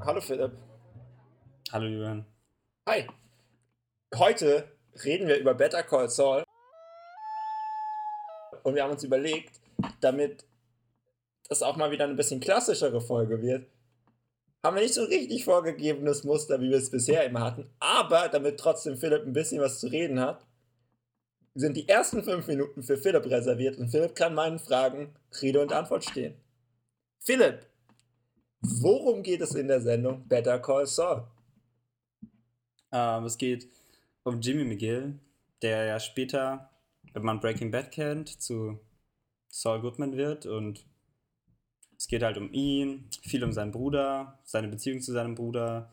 Hallo Philipp. Hallo Julian. Hi. Heute reden wir über Better Call Saul und wir haben uns überlegt, damit das auch mal wieder eine bisschen klassischere Folge wird, haben wir nicht so ein richtig vorgegebenes Muster, wie wir es bisher immer hatten, aber damit trotzdem Philipp ein bisschen was zu reden hat, sind die ersten 5 Minuten für Philipp reserviert und Philipp kann meinen Fragen Rede und Antwort stehen. Philipp, worum geht es in der Sendung Better Call Saul? Es geht um Jimmy McGill, der ja später, wenn man Breaking Bad kennt, zu Saul Goodman wird, und es geht halt um ihn, viel um seinen Bruder, seine Beziehung zu seinem Bruder,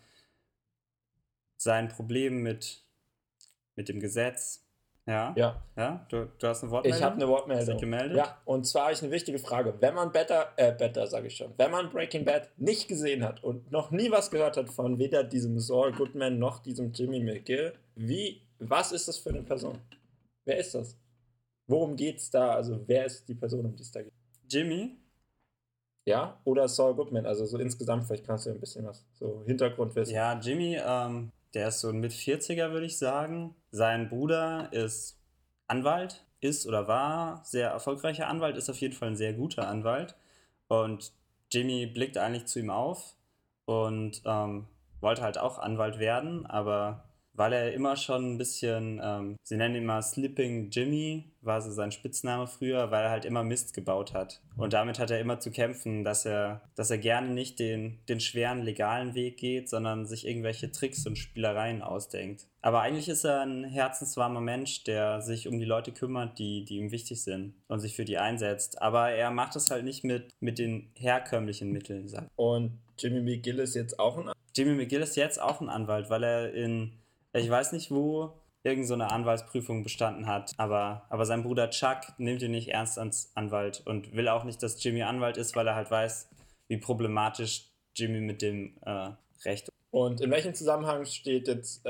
sein Problem mit dem Gesetz. Ja? Ja. Ja? Du hast eine Ich habe Wortmeldung? eine Wortmeldung. Hast dich gemeldet? Ja, und zwar habe ich eine wichtige Frage. Wenn man wenn man Breaking Bad nicht gesehen hat und noch nie was gehört hat von weder diesem Saul Goodman noch diesem Jimmy McGill, was ist das für eine Person? Wer ist das? Worum geht's da? Also wer ist die Person, um die es da geht? Jimmy? Ja? Oder Saul Goodman? Also so insgesamt, vielleicht kannst du ein bisschen was, so Hintergrundwissen. Ja, Jimmy, der ist so ein Mit-40er, würde ich sagen. Sein Bruder ist Anwalt, ist oder war sehr erfolgreicher Anwalt, ist auf jeden Fall ein sehr guter Anwalt. Und Jimmy blickt eigentlich zu ihm auf und wollte halt auch Anwalt werden, aber weil er immer schon ein bisschen, sie nennen ihn mal Slipping Jimmy, war so sein Spitzname früher, weil er halt immer Mist gebaut hat. Und damit hat er immer zu kämpfen, dass er gerne nicht den schweren legalen Weg geht, sondern sich irgendwelche Tricks und Spielereien ausdenkt. Aber eigentlich ist er ein herzenswarmer Mensch, der sich um die Leute kümmert, die ihm wichtig sind und sich für die einsetzt. Aber er macht es halt nicht mit den herkömmlichen Mitteln. Und Jimmy McGill ist jetzt auch ein Jimmy McGill ist jetzt auch ein Anwalt, weil er ich weiß nicht wo, irgend so eine Anwaltsprüfung bestanden hat. Aber sein Bruder Chuck nimmt ihn nicht ernst als Anwalt und will auch nicht, dass Jimmy Anwalt ist, weil er halt weiß, wie problematisch Jimmy mit dem Recht ist. Und in welchem Zusammenhang steht jetzt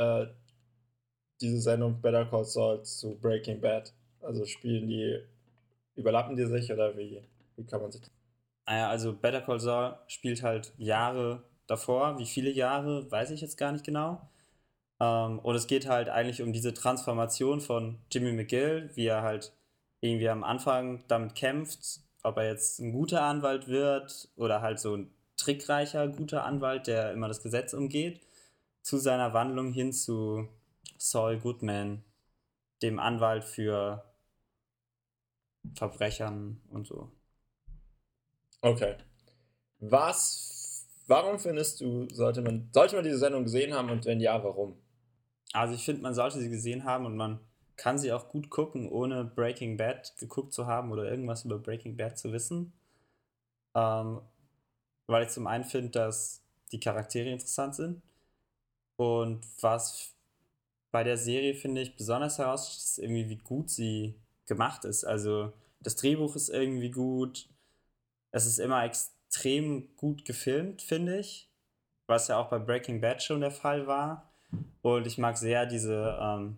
diese Sendung Better Call Saul zu Breaking Bad? Also überlappen die sich oder wie kann man sich das? Also Better Call Saul spielt halt Jahre davor. Wie viele Jahre, weiß ich jetzt gar nicht genau. Und es geht halt eigentlich um diese Transformation von Jimmy McGill, wie er halt irgendwie am Anfang damit kämpft, ob er jetzt ein guter Anwalt wird oder halt so ein trickreicher guter Anwalt, der immer das Gesetz umgeht, zu seiner Wandlung hin zu Saul Goodman, dem Anwalt für Verbrechern und so. Okay. Warum findest du, sollte man diese Sendung gesehen haben und wenn ja, warum? Also ich finde, man sollte sie gesehen haben und man kann sie auch gut gucken, ohne Breaking Bad geguckt zu haben oder irgendwas über Breaking Bad zu wissen. Weil ich zum einen finde, dass die Charaktere interessant sind und was bei der Serie, finde ich, besonders heraussticht, ist irgendwie, wie gut sie gemacht ist. Also das Drehbuch ist irgendwie gut, es ist immer extrem gut gefilmt, finde ich, was ja auch bei Breaking Bad schon der Fall war. Und ich mag sehr diese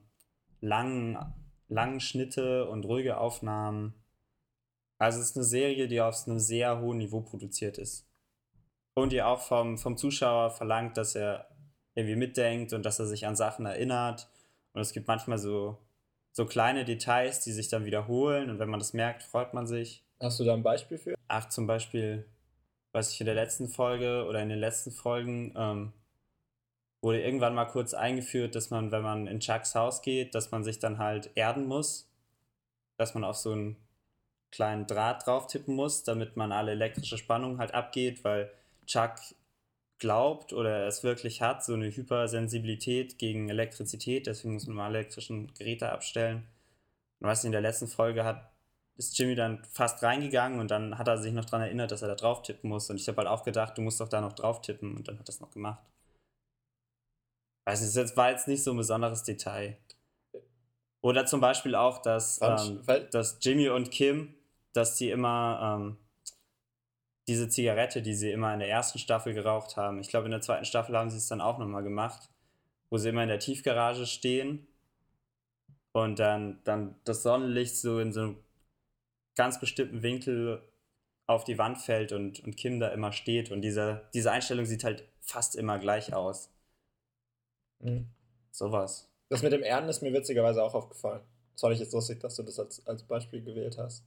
langen Schnitte und ruhige Aufnahmen. Also es ist eine Serie, die auf einem sehr hohen Niveau produziert ist. Und die auch vom Zuschauer verlangt, dass er irgendwie mitdenkt und dass er sich an Sachen erinnert. Und es gibt manchmal so kleine Details, die sich dann wiederholen. Und wenn man das merkt, freut man sich. Hast du da ein Beispiel für? Zum Beispiel, was ich in der letzten Folge oder in den letzten Folgen wurde irgendwann mal kurz eingeführt, dass man, wenn man in Chucks Haus geht, dass man sich dann halt erden muss. Dass man auf so einen kleinen Draht drauf tippen muss, damit man alle elektrische Spannung halt abgeht, weil Chuck glaubt oder es wirklich hat, so eine Hypersensibilität gegen Elektrizität, deswegen muss man mal elektrischen Geräte abstellen. Und was in der letzten Folge ist Jimmy dann fast reingegangen und dann hat er sich noch daran erinnert, dass er da drauf tippen muss. Und ich habe halt auch gedacht, du musst doch da noch drauf tippen, und dann hat er es noch gemacht. Weiß nicht, das war jetzt nicht so ein besonderes Detail. Oder zum Beispiel auch, dass Jimmy und Kim, dass die immer diese Zigarette, die sie immer in der ersten Staffel geraucht haben, ich glaube in der zweiten Staffel haben sie es dann auch nochmal gemacht, wo sie immer in der Tiefgarage stehen und dann das Sonnenlicht so in so einem ganz bestimmten Winkel auf die Wand fällt und Kim da immer steht, und diese Einstellung sieht halt fast immer gleich aus. Mhm. Sowas. Das mit dem Erden ist mir witzigerweise auch aufgefallen. Das fand ich jetzt lustig, dass du das als Beispiel gewählt hast.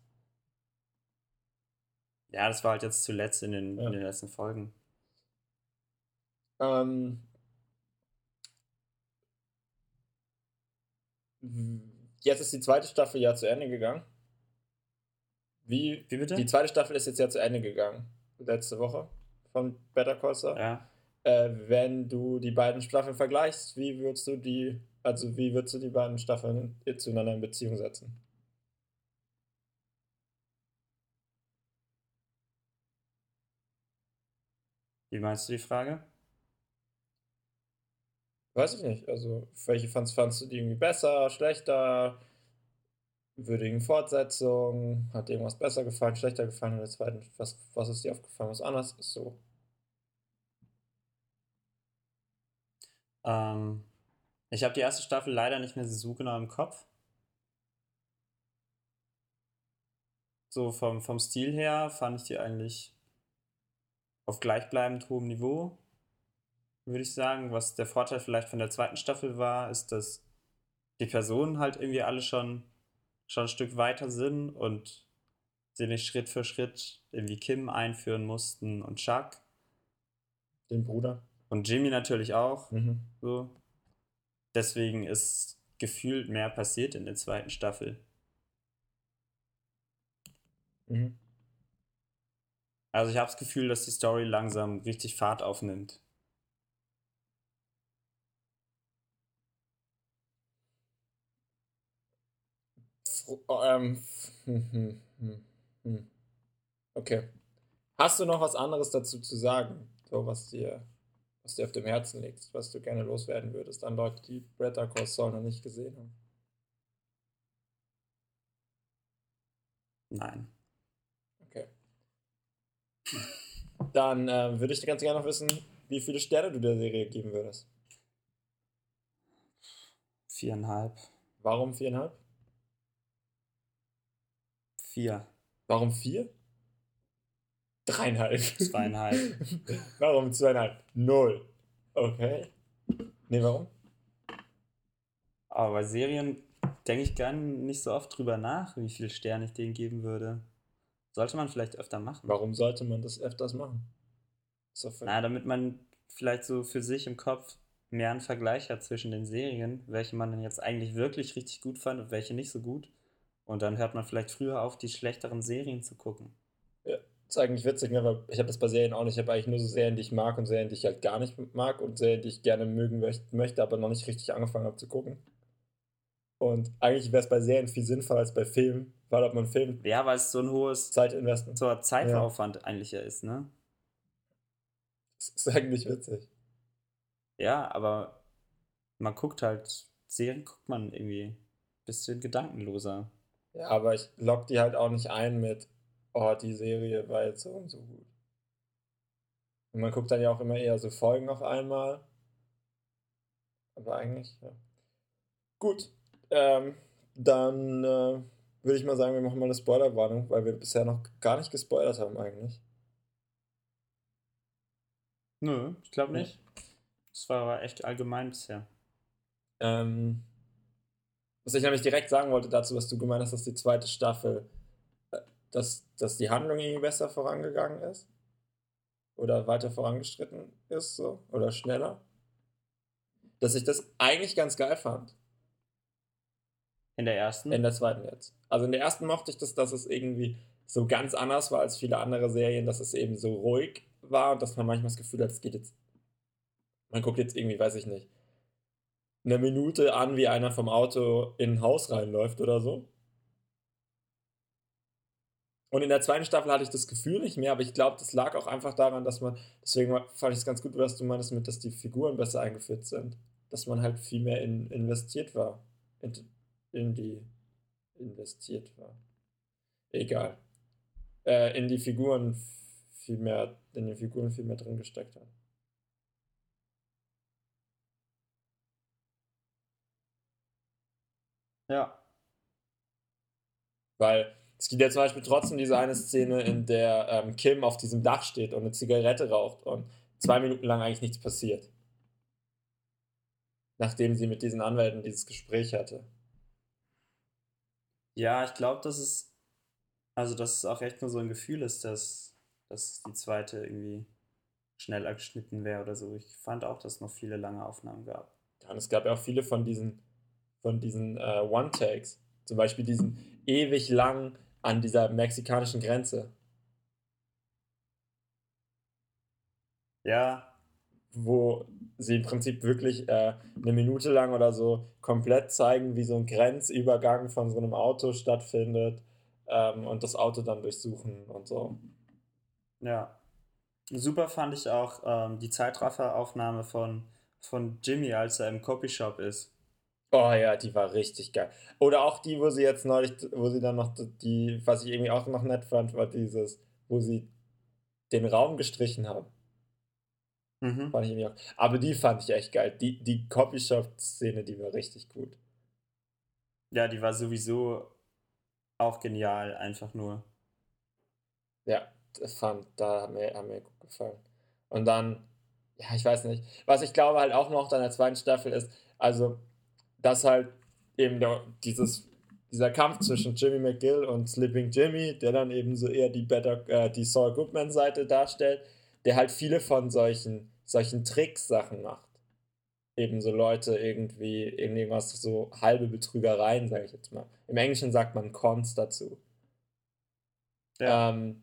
Ja, das war halt jetzt zuletzt in den Ja. letzten Folgen. Jetzt ist die zweite Staffel ja zu Ende gegangen. Wie bitte? Die zweite Staffel ist jetzt ja zu Ende gegangen. Letzte Woche von Better Call Saul. Ja. Wenn du die beiden Staffeln vergleichst, wie würdest du die beiden Staffeln zueinander in Beziehung setzen? Wie meinst du die Frage? Weiß ich nicht. Also, welche fandst du die irgendwie besser, schlechter, würdigen Fortsetzung? Hat dir irgendwas besser gefallen, schlechter gefallen in der zweiten? Was ist dir aufgefallen, was anders ist so? Ich habe die erste Staffel leider nicht mehr so genau im Kopf. So vom Stil her fand ich die eigentlich auf gleichbleibend hohem Niveau, würde ich sagen. Was der Vorteil vielleicht von der zweiten Staffel war, ist, dass die Personen halt irgendwie alle schon ein Stück weiter sind und sie nicht Schritt für Schritt irgendwie Kim einführen mussten und Chuck. Den Bruder. Und Jimmy natürlich auch. Mhm. So. Deswegen ist gefühlt mehr passiert in der zweiten Staffel. Mhm. Also ich habe das Gefühl, dass die Story langsam richtig Fahrt aufnimmt. Okay. Hast du noch was anderes dazu zu sagen? So, was dir auf dem Herzen liegt, was du gerne loswerden würdest an Leute, die Better Call Saul noch nicht gesehen haben? Nein. Okay. Dann würde ich ganz gerne noch wissen, wie viele Sterne du der Serie geben würdest. 4,5. Warum 4,5? 4. Warum 4? 3,5. 2,5. Warum 2,5? 0. Okay. Nee, warum? Aber bei Serien denke ich gar nicht so oft drüber nach, wie viele Sterne ich denen geben würde. Sollte man vielleicht öfter machen. Warum sollte man das öfters machen? Na, damit man vielleicht so für sich im Kopf mehr einen Vergleich hat zwischen den Serien, welche man dann jetzt eigentlich wirklich richtig gut fand und welche nicht so gut. Und dann hört man vielleicht früher auf, die schlechteren Serien zu gucken. Ja, ist eigentlich witzig, ne? Weil ich habe das bei Serien auch nicht. Ich habe eigentlich nur so Serien, die ich mag und Serien, die ich halt gar nicht mag und Serien, die ich gerne mögen möchte, aber noch nicht richtig angefangen habe zu gucken. Und eigentlich wäre es bei Serien viel sinnvoller als bei Filmen, weil ob man Film Ja, weil es so ein hohes Zeitinvestment. so Zeitaufwand eigentlich ja ist, ne? Das ist eigentlich witzig. Ja, aber man guckt halt, Serien guckt man irgendwie ein bisschen gedankenloser. Ja, aber ich lock die halt auch nicht ein mit, oh, die Serie war jetzt so und so gut. Und man guckt dann ja auch immer eher so Folgen auf einmal. Aber eigentlich, ja. Gut. Dann würde ich mal sagen, wir machen mal eine Spoilerwarnung, weil wir bisher noch gar nicht gespoilert haben eigentlich. Nö, ich glaube nicht. Das war aber echt allgemein bisher. Was ich nämlich direkt sagen wollte dazu, was du gemeint hast, dass die zweite Staffel, dass die Handlung irgendwie besser vorangegangen ist. Oder weiter vorangeschritten ist, so. Oder schneller. Dass ich das eigentlich ganz geil fand. In der ersten? In der zweiten jetzt. Also in der ersten mochte ich das, dass es irgendwie so ganz anders war als viele andere Serien, dass es eben so ruhig war und dass man manchmal das Gefühl hat, es geht jetzt. Man guckt jetzt irgendwie, weiß ich nicht, eine Minute an, wie einer vom Auto in ein Haus reinläuft oder so. Und in der zweiten Staffel hatte ich das Gefühl nicht mehr, aber ich glaube, das lag auch einfach daran, dass man, deswegen fand ich es ganz gut, was du meinst, mit, dass die Figuren besser eingeführt sind. Dass man halt viel mehr investiert war. In die investiert war. Egal. In den Figuren viel mehr drin gesteckt hat. Ja. Weil es gibt ja zum Beispiel trotzdem diese eine Szene, in der Kim auf diesem Dach steht und eine Zigarette raucht und 2 Minuten lang eigentlich nichts passiert. Nachdem sie mit diesen Anwälten dieses Gespräch hatte. Ja, ich glaube, dass es auch echt nur so ein Gefühl ist, dass die zweite irgendwie schnell abgeschnitten wäre oder so. Ich fand auch, dass es noch viele lange Aufnahmen gab. Ja, und es gab ja auch viele von diesen One-Takes. Zum Beispiel diesen ewig lang an dieser mexikanischen Grenze. Ja, Wo sie im Prinzip wirklich eine Minute lang oder so komplett zeigen, wie so ein Grenzübergang von so einem Auto stattfindet und das Auto dann durchsuchen und so. ja. Super fand ich auch die Zeitrafferaufnahme von Jimmy, als er im Copyshop ist. Oh ja, die war richtig geil. Oder auch die, wo sie jetzt neulich, wo sie dann noch die, was ich irgendwie auch noch nett fand, war dieses, wo sie den Raum gestrichen haben. Mhm. Fand ich irgendwie auch. Aber die fand ich echt geil. Die Copyshop-Szene, die war richtig gut. Ja, die war sowieso auch genial, einfach nur. Ja, da haben mir gut gefallen. Und dann, ja, ich weiß nicht. Was ich glaube halt auch noch an der zweiten Staffel ist, also, dass halt eben dieser Kampf zwischen Jimmy McGill und Sleeping Jimmy, der dann eben so eher die Saul Goodman-Seite darstellt, der halt viele von solchen Tricks-Sachen macht. Eben so Leute irgendwas, so halbe Betrügereien, sage ich jetzt mal. Im Englischen sagt man Cons dazu. Ja. Ähm,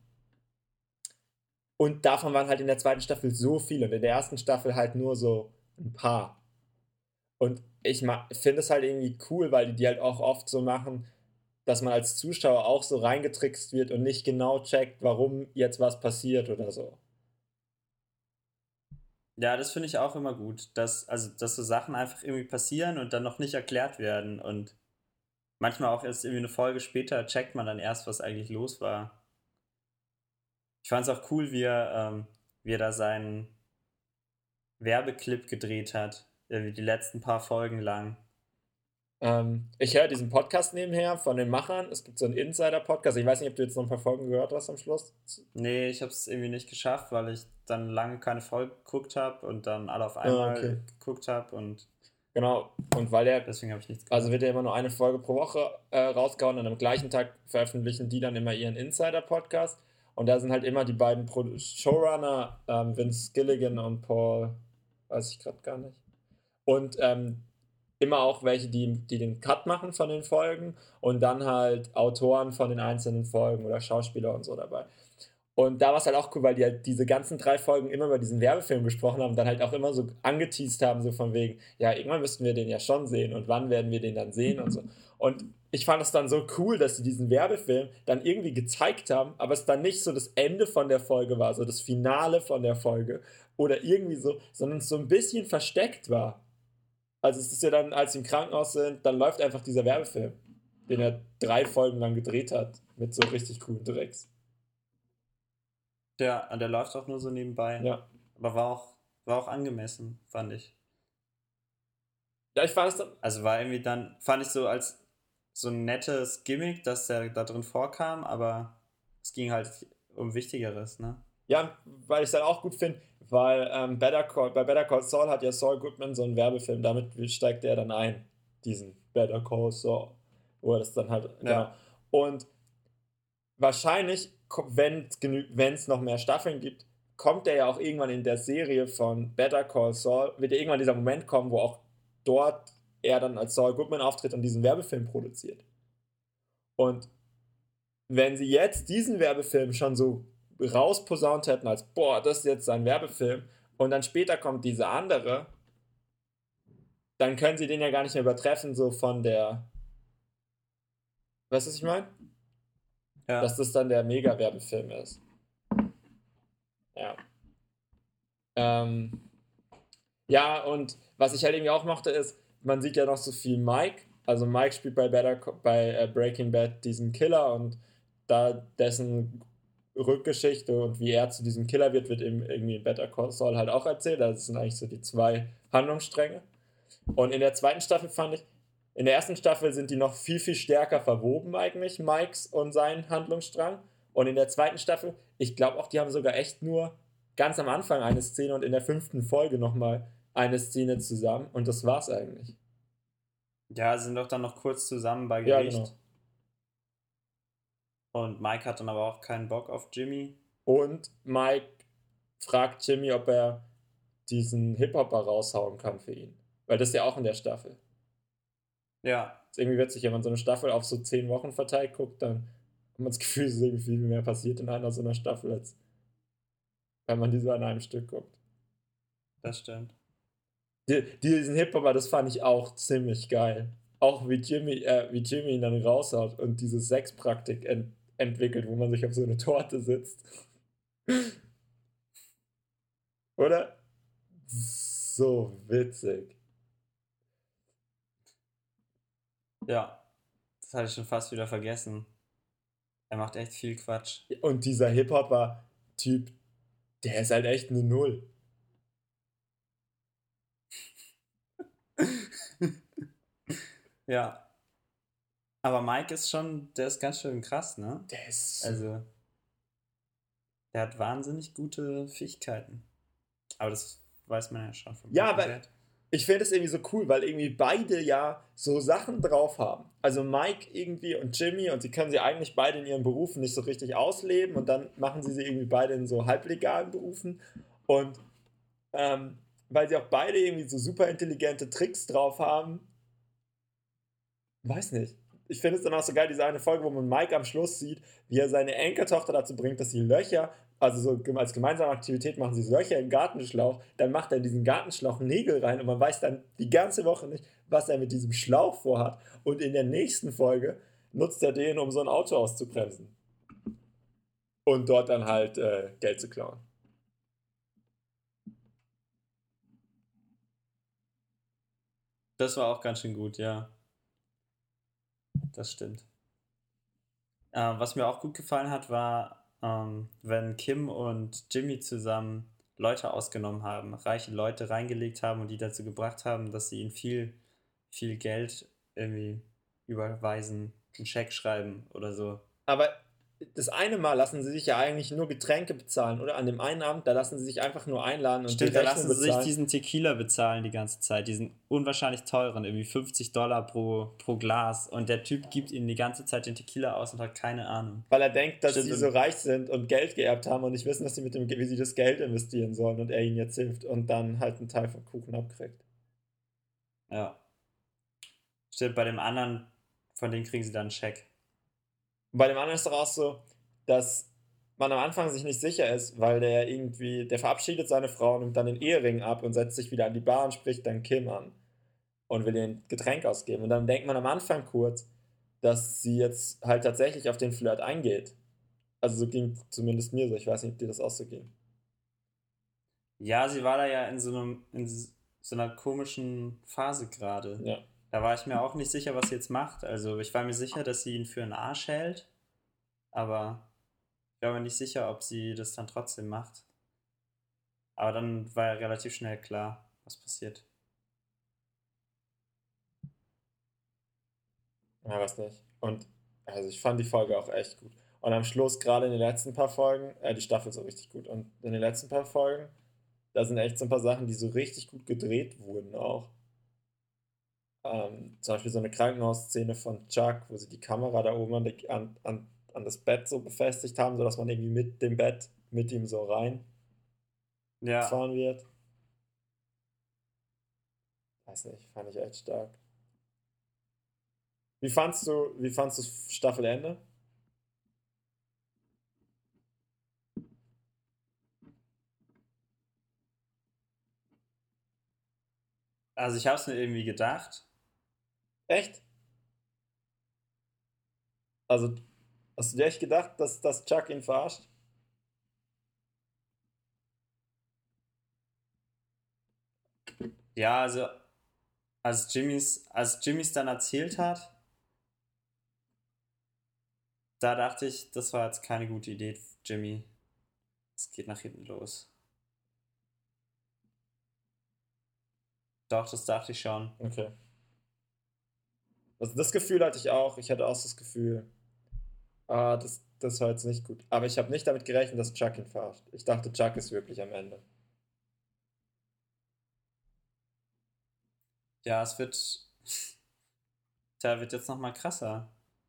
Und davon waren halt in der zweiten Staffel so viele und in der ersten Staffel halt nur so ein paar. Und ich finde es halt irgendwie cool, weil die halt auch oft so machen, dass man als Zuschauer auch so reingetrickst wird und nicht genau checkt, warum jetzt was passiert oder so. Ja, das finde ich auch immer gut, dass so Sachen einfach irgendwie passieren und dann noch nicht erklärt werden. Und manchmal auch erst irgendwie eine Folge später checkt man dann erst, was eigentlich los war. Ich fand es auch cool, wie er da seinen Werbeclip gedreht hat, irgendwie die letzten paar Folgen lang. Ich höre diesen Podcast nebenher von den Machern. Es gibt so einen Insider-Podcast. Ich weiß nicht, ob du jetzt noch ein paar Folgen gehört hast am Schluss. Nee, ich habe es irgendwie nicht geschafft, weil ich dann lange keine Folge geguckt habe und dann alle auf Ah, okay. einmal geguckt habe und Genau. Und weil der deswegen habe ich nichts Also gehört. wird ja immer nur eine Folge pro Woche rausgehauen und am gleichen Tag veröffentlichen die dann immer ihren Insider-Podcast. Und da sind halt immer die beiden Showrunner, Vince Gilligan und Paul, weiß ich gerade gar nicht. Und immer auch welche, die den Cut machen von den Folgen und dann halt Autoren von den einzelnen Folgen oder Schauspieler und so dabei. Und da war es halt auch cool, weil die halt diese ganzen 3 Folgen immer über diesen Werbefilm gesprochen haben und dann halt auch immer so angeteased haben, so von wegen, ja, irgendwann müssten wir den ja schon sehen und wann werden wir den dann sehen und so. Und ich fand es dann so cool, dass sie diesen Werbefilm dann irgendwie gezeigt haben, aber es dann nicht so das Ende von der Folge war, so das Finale von der Folge oder irgendwie so, sondern es so ein bisschen versteckt war. Also es ist ja dann, als sie im Krankenhaus sind, dann läuft einfach dieser Werbefilm, den er 3 Folgen lang gedreht hat, mit so richtig coolen Drecks. Der läuft auch nur so nebenbei. Ja. Aber war auch angemessen, fand ich. Ja, ich fand es dann, Also war irgendwie dann, fand ich so als so ein nettes Gimmick, dass der da drin vorkam, aber es ging halt um Wichtigeres, ne? ja, weil ich es dann auch gut finde, weil bei Better Call Saul hat ja Saul Goodman so einen Werbefilm, damit steigt er dann ein, diesen Better Call Saul, wo er das dann halt, genau. Ja. Und wahrscheinlich, wenn es noch mehr Staffeln gibt, kommt er ja auch irgendwann in der Serie von Better Call Saul, wird ja irgendwann dieser Moment kommen, wo auch dort er dann als Saul Goodman auftritt und diesen Werbefilm produziert. Und wenn sie jetzt diesen Werbefilm schon so rausposaunt hätten, als boah, das ist jetzt sein Werbefilm, und dann später kommt diese andere, dann können sie den ja gar nicht mehr übertreffen, so von der. Weißt du, was ich meine? Ja. Dass das dann der Mega-Werbefilm ist. Ja. Ja, und was ich halt irgendwie auch mochte, ist, man sieht ja noch so viel Mike. Also Mike spielt bei Breaking Bad diesen Killer und da dessen Rückgeschichte und wie er zu diesem Killer wird eben irgendwie in Better Call Saul halt auch erzählt. Also das sind eigentlich so die 2 Handlungsstränge. Und in der zweiten Staffel fand ich, in der ersten Staffel sind die noch viel, viel stärker verwoben eigentlich, Mikes und sein Handlungsstrang. Und in der zweiten Staffel, ich glaube auch, die haben sogar echt nur ganz am Anfang eine Szene und in der 5. Folge nochmal eine Szene zusammen und das war's eigentlich. Ja, sie sind doch dann noch kurz zusammen bei Ja, Gericht. genau. Und Mike hat dann aber auch keinen Bock auf Jimmy. Und Mike fragt Jimmy, ob er diesen Hip-Hopper raushauen kann für ihn. Weil das ist ja auch in der Staffel. Ja, Das ist irgendwie witzig, wenn man so eine Staffel auf so 10 Wochen verteilt guckt, dann hat man das Gefühl, es ist irgendwie viel mehr passiert in einer so einer Staffel, als wenn man die so an einem Stück guckt. das stimmt. Diesen Hip-Hopper, das fand ich auch ziemlich geil. Auch wie Jimmy ihn dann raushaut und diese Sexpraktik entwickelt, wo man sich auf so eine Torte sitzt. Oder? So witzig. Ja, das hatte ich schon fast wieder vergessen. Er macht echt viel Quatsch. Und dieser Hip-Hopper-Typ, der ist halt echt eine Null. Ja. Aber Mike ist schon, der ist ganz schön krass, ne? Der ist. Also, der hat wahnsinnig gute Fähigkeiten. Aber das weiß man ja schon von Ja, Breaking aber Bad. ich finde es irgendwie so cool, weil irgendwie beide ja so Sachen drauf haben. Also Mike irgendwie und Jimmy, und sie können sie eigentlich beide in ihren Berufen nicht so richtig ausleben und dann machen sie irgendwie beide in so halblegalen Berufen. Und weil sie auch beide irgendwie so super intelligente Tricks drauf haben, weiß nicht. Ich finde es dann auch so geil, diese eine Folge, wo man Mike am Schluss sieht, wie er seine Enkeltochter dazu bringt, dass sie Löcher, also so als gemeinsame Aktivität machen sie Löcher im Gartenschlauch, dann macht er in diesen Gartenschlauch Nägel rein und man weiß dann die ganze Woche nicht, was er mit diesem Schlauch vorhat. Und in der nächsten Folge nutzt er den, um so ein Auto auszubremsen. Und dort dann halt Geld zu klauen. Das war auch ganz schön gut, ja. Das stimmt. Was mir auch gut gefallen hat, war, wenn Kim und Jimmy zusammen Leute ausgenommen haben, reiche Leute reingelegt haben und die dazu gebracht haben, dass sie ihnen viel, viel Geld irgendwie überweisen, einen Scheck schreiben oder so. Aber das eine Mal lassen sie sich ja eigentlich nur Getränke bezahlen, oder? An dem einen Abend, da lassen sie sich einfach nur einladen und Stimmt, die da Rechnung lassen sie sich bezahlen. diesen Tequila bezahlen die ganze Zeit, diesen unwahrscheinlich teuren, irgendwie $50 pro Glas. Und der Typ gibt ihnen die ganze Zeit den Tequila aus und hat keine Ahnung. Weil er denkt, dass Stimmt, sie und- so reich sind und Geld geerbt haben und nicht wissen, dass sie wie sie das Geld investieren sollen und er ihnen jetzt hilft und dann halt einen Teil vom Kuchen abkriegt. Ja. Stimmt, bei dem anderen, von dem kriegen sie dann einen Scheck. Und bei dem anderen ist doch auch so, dass man am Anfang sich nicht sicher ist, weil der verabschiedet seine Frau, nimmt dann den Ehering ab und setzt sich wieder an die Bar und spricht dann Kim an und will ihr ein Getränk ausgeben. Und dann denkt man am Anfang kurz, dass sie jetzt halt tatsächlich auf den Flirt eingeht. Also so ging zumindest mir so. Ich weiß nicht, ob dir das auch so ging. Ja, sie war da ja in so einer komischen Phase gerade. Ja. Da war ich mir auch nicht sicher, was sie jetzt macht. Also ich war mir sicher, dass sie ihn für einen Arsch hält, aber ich war mir nicht sicher, ob sie das dann trotzdem macht. Aber dann war ja relativ schnell klar, was passiert. Ja, weiß nicht. Und also ich fand die Folge auch echt gut. Und am Schluss, gerade in den letzten paar Folgen, die Staffel ist auch richtig gut. Und in den letzten paar Folgen, da sind echt so ein paar Sachen, die so richtig gut gedreht wurden auch. Zum Beispiel so eine Krankenhausszene von Chuck, wo sie die Kamera da oben an das Bett so befestigt haben, sodass man irgendwie mit dem Bett mit ihm so reinfahren Ja, wird. Weiß nicht, fand ich echt stark. Wie fandst du das Staffelende? also ich habe es mir irgendwie gedacht. Echt? Also, hast du dir echt gedacht, dass Chuck ihn verarscht? Ja, also als Jimmy's dann erzählt hat, da dachte ich, das war jetzt keine gute Idee, Jimmy. Es geht nach hinten los. Doch, das dachte ich schon. Okay. Also das Gefühl hatte ich auch. Ich hatte auch das Gefühl, das war jetzt nicht gut. Aber ich habe nicht damit gerechnet, dass Chuck ihn verarscht. Ich dachte, Chuck ist wirklich am Ende. Ja, es wird. Tja, wird jetzt nochmal krasser.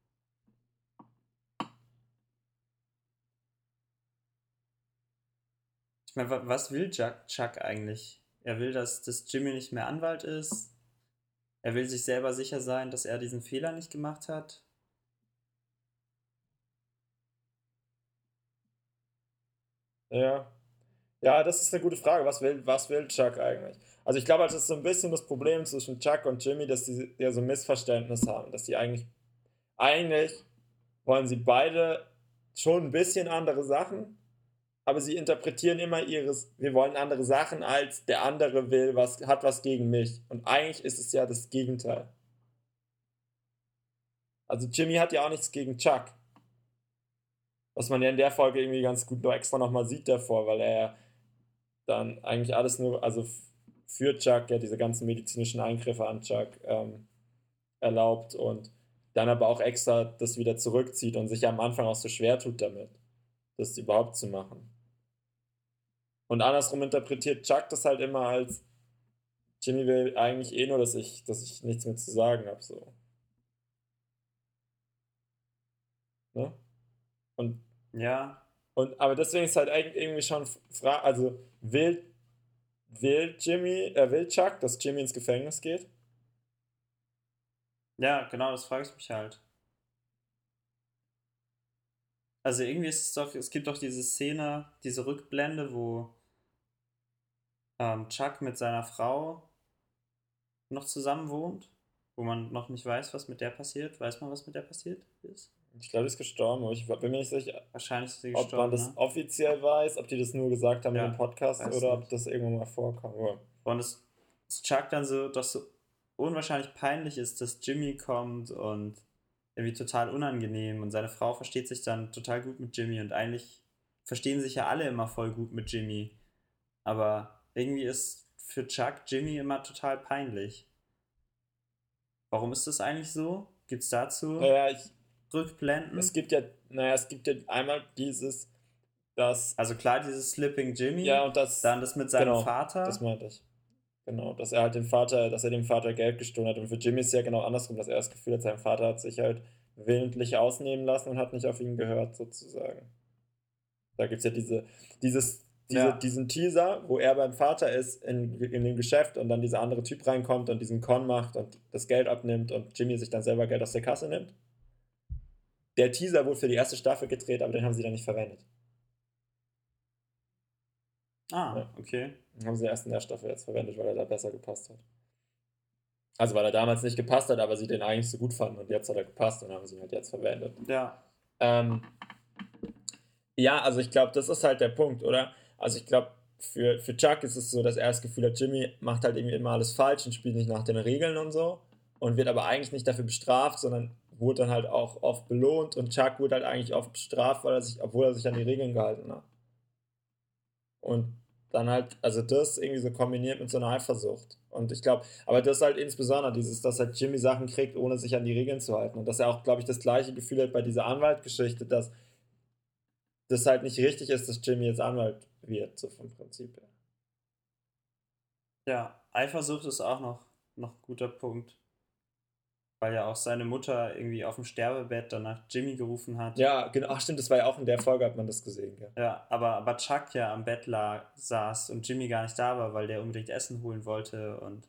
Ich meine, was will Chuck eigentlich? Er will, dass Jimmy nicht mehr Anwalt ist. Er will sich selber sicher sein, dass er diesen Fehler nicht gemacht hat. Ja. Ja, das ist eine gute Frage. Was will Chuck eigentlich? Also ich glaube, das ist so ein bisschen das Problem zwischen Chuck und Jimmy, dass die ja so ein Missverständnis haben. Dass die eigentlich wollen sie beide schon ein bisschen andere Sachen, aber sie interpretieren immer wir wollen andere Sachen, als der andere hat was gegen mich. Und eigentlich ist es ja das Gegenteil. Also Jimmy hat ja auch nichts gegen Chuck. Was man ja in der Folge irgendwie ganz gut noch extra nochmal sieht davor, weil er ja dann eigentlich alles nur, also für Chuck ja diese ganzen medizinischen Eingriffe an Chuck erlaubt und dann aber auch extra das wieder zurückzieht und sich ja am Anfang auch so schwer tut damit, das überhaupt zu machen. Und andersrum interpretiert Chuck das halt immer als Jimmy will eigentlich nur, dass ich nichts mehr zu sagen habe, so. Ne? Und Ja, aber deswegen ist halt irgendwie schon also will Chuck, dass Jimmy ins Gefängnis geht? ja, genau, das frage ich mich halt. Also irgendwie ist es doch, es gibt doch diese Szene, diese Rückblende, wo Chuck mit seiner Frau noch zusammen wohnt, wo man noch nicht weiß, was mit der passiert. Weiß man, was mit der passiert ist? Ich glaube, die ist gestorben, aber ich bin mir nicht sicher, Wahrscheinlich ist sie ob man gestorben, das ne? offiziell weiß, ob die das nur gesagt haben in dem Ja, Podcast weiß oder ob nicht. das irgendwann mal vorkam. Ja. Und es Chuck dann so, doch so unwahrscheinlich peinlich ist, dass Jimmy kommt und irgendwie total unangenehm und seine Frau versteht sich dann total gut mit Jimmy und eigentlich verstehen sich ja alle immer voll gut mit Jimmy. Aber irgendwie ist für Chuck Jimmy immer total peinlich. Warum ist das eigentlich so? Gibt's dazu Naja, Rückblenden? es gibt ja einmal das, Also klar, dieses Slipping ja, Jimmy, und das, dann das mit seinem genau, das Vater. meinte ich. Genau, dass er dem Vater Geld gestohlen hat. Und für Jimmy ist es ja genau andersrum, dass er das Gefühl hat, sein Vater hat sich halt willentlich ausnehmen lassen und hat nicht auf ihn gehört, sozusagen. Da gibt es ja Ja, diesen Teaser, wo er beim Vater ist in dem Geschäft und dann dieser andere Typ reinkommt und diesen Con macht und das Geld abnimmt und Jimmy sich dann selber Geld aus der Kasse nimmt. Der Teaser wurde für die erste Staffel gedreht, aber den haben sie dann nicht verwendet. Ja, okay. den haben sie erst in der Staffel jetzt verwendet, weil er da besser gepasst hat. Also weil er damals nicht gepasst hat, aber sie den eigentlich so gut fanden und jetzt hat er gepasst und haben sie ihn halt jetzt verwendet. Ja, Ähm, ja, also ich glaube, das ist halt der Punkt, oder? Also ich glaube, für Chuck ist es so, dass er das Gefühl hat, Jimmy macht halt irgendwie immer alles falsch und spielt nicht nach den Regeln und so und wird aber eigentlich nicht dafür bestraft, sondern wurde dann halt auch oft belohnt und Chuck wurde halt eigentlich oft bestraft, obwohl er sich an die Regeln gehalten hat. Und dann halt, also das irgendwie so kombiniert mit so einer Eifersucht. Und ich glaube, aber das ist halt insbesondere dass halt Jimmy Sachen kriegt, ohne sich an die Regeln zu halten. Und dass er auch, glaube ich, das gleiche Gefühl hat bei dieser Anwaltgeschichte, dass das halt nicht richtig ist, dass Jimmy jetzt Anwalt wird, so vom Prinzip her. ja. Eifersucht ist auch noch ein guter Punkt. Weil ja auch seine Mutter irgendwie auf dem Sterbebett dann nach Jimmy gerufen hat. Ja, genau. Ach, stimmt, das war ja auch in der Folge, hat man das gesehen, gell? Ja, aber Chuck ja am Bett saß und Jimmy gar nicht da war, weil der unbedingt Essen holen wollte und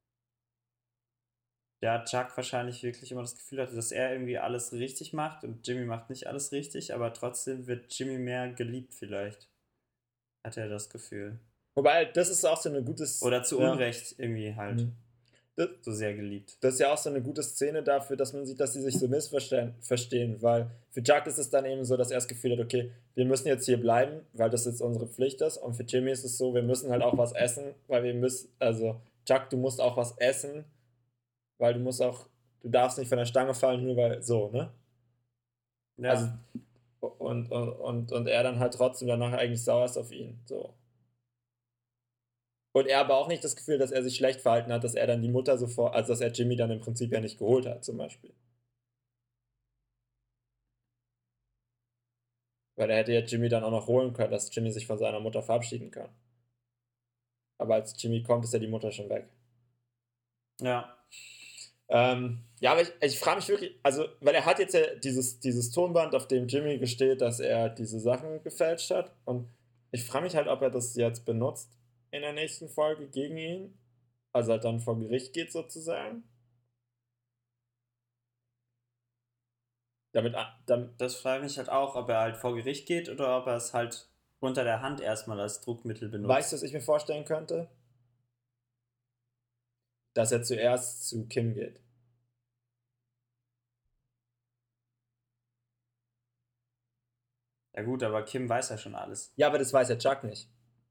ja, Chuck wahrscheinlich wirklich immer das Gefühl hatte, dass er irgendwie alles richtig macht und Jimmy macht nicht alles richtig, aber trotzdem wird Jimmy mehr geliebt vielleicht. Hat er das Gefühl. Wobei, das ist auch so eine gutes. Oder zu Ja. Unrecht irgendwie halt Mhm. Das, so sehr geliebt. das ist ja auch so eine gute Szene dafür, dass man sieht, dass sie sich so missverstehen, weil für Chuck ist es dann eben so, dass er das Gefühl hat, okay, wir müssen jetzt hier bleiben, weil das jetzt unsere Pflicht ist und für Jimmy ist es so, wir müssen halt auch was essen, weil also Chuck, du musst auch was essen, weil du darfst nicht von der Stange fallen, nur weil, so, ne? Also, Ja, und er dann halt trotzdem danach eigentlich sauer ist auf ihn, so. Und er aber auch nicht das Gefühl, dass er sich schlecht verhalten hat, dass er dann die Mutter sofort, also dass er Jimmy dann im Prinzip ja nicht geholt hat, zum Beispiel. Weil er hätte ja Jimmy dann auch noch holen können, dass Jimmy sich von seiner Mutter verabschieden kann. Aber als Jimmy kommt, ist ja die Mutter schon weg. Ja. Ja, aber ich frage mich wirklich, also, weil er hat jetzt ja dieses Tonband, auf dem Jimmy gesteht, dass er diese Sachen gefälscht hat. Und ich frage mich halt, ob er das jetzt benutzt in der nächsten Folge gegen ihn. Also halt dann vor Gericht geht sozusagen. Das frage ich mich halt auch, ob er halt vor Gericht geht oder ob er es halt unter der Hand erstmal als Druckmittel benutzt. Weißt du, was ich mir vorstellen könnte? Dass er zuerst zu Kim geht. Ja gut, aber Kim weiß ja schon alles. Ja, aber das weiß ja Chuck nicht.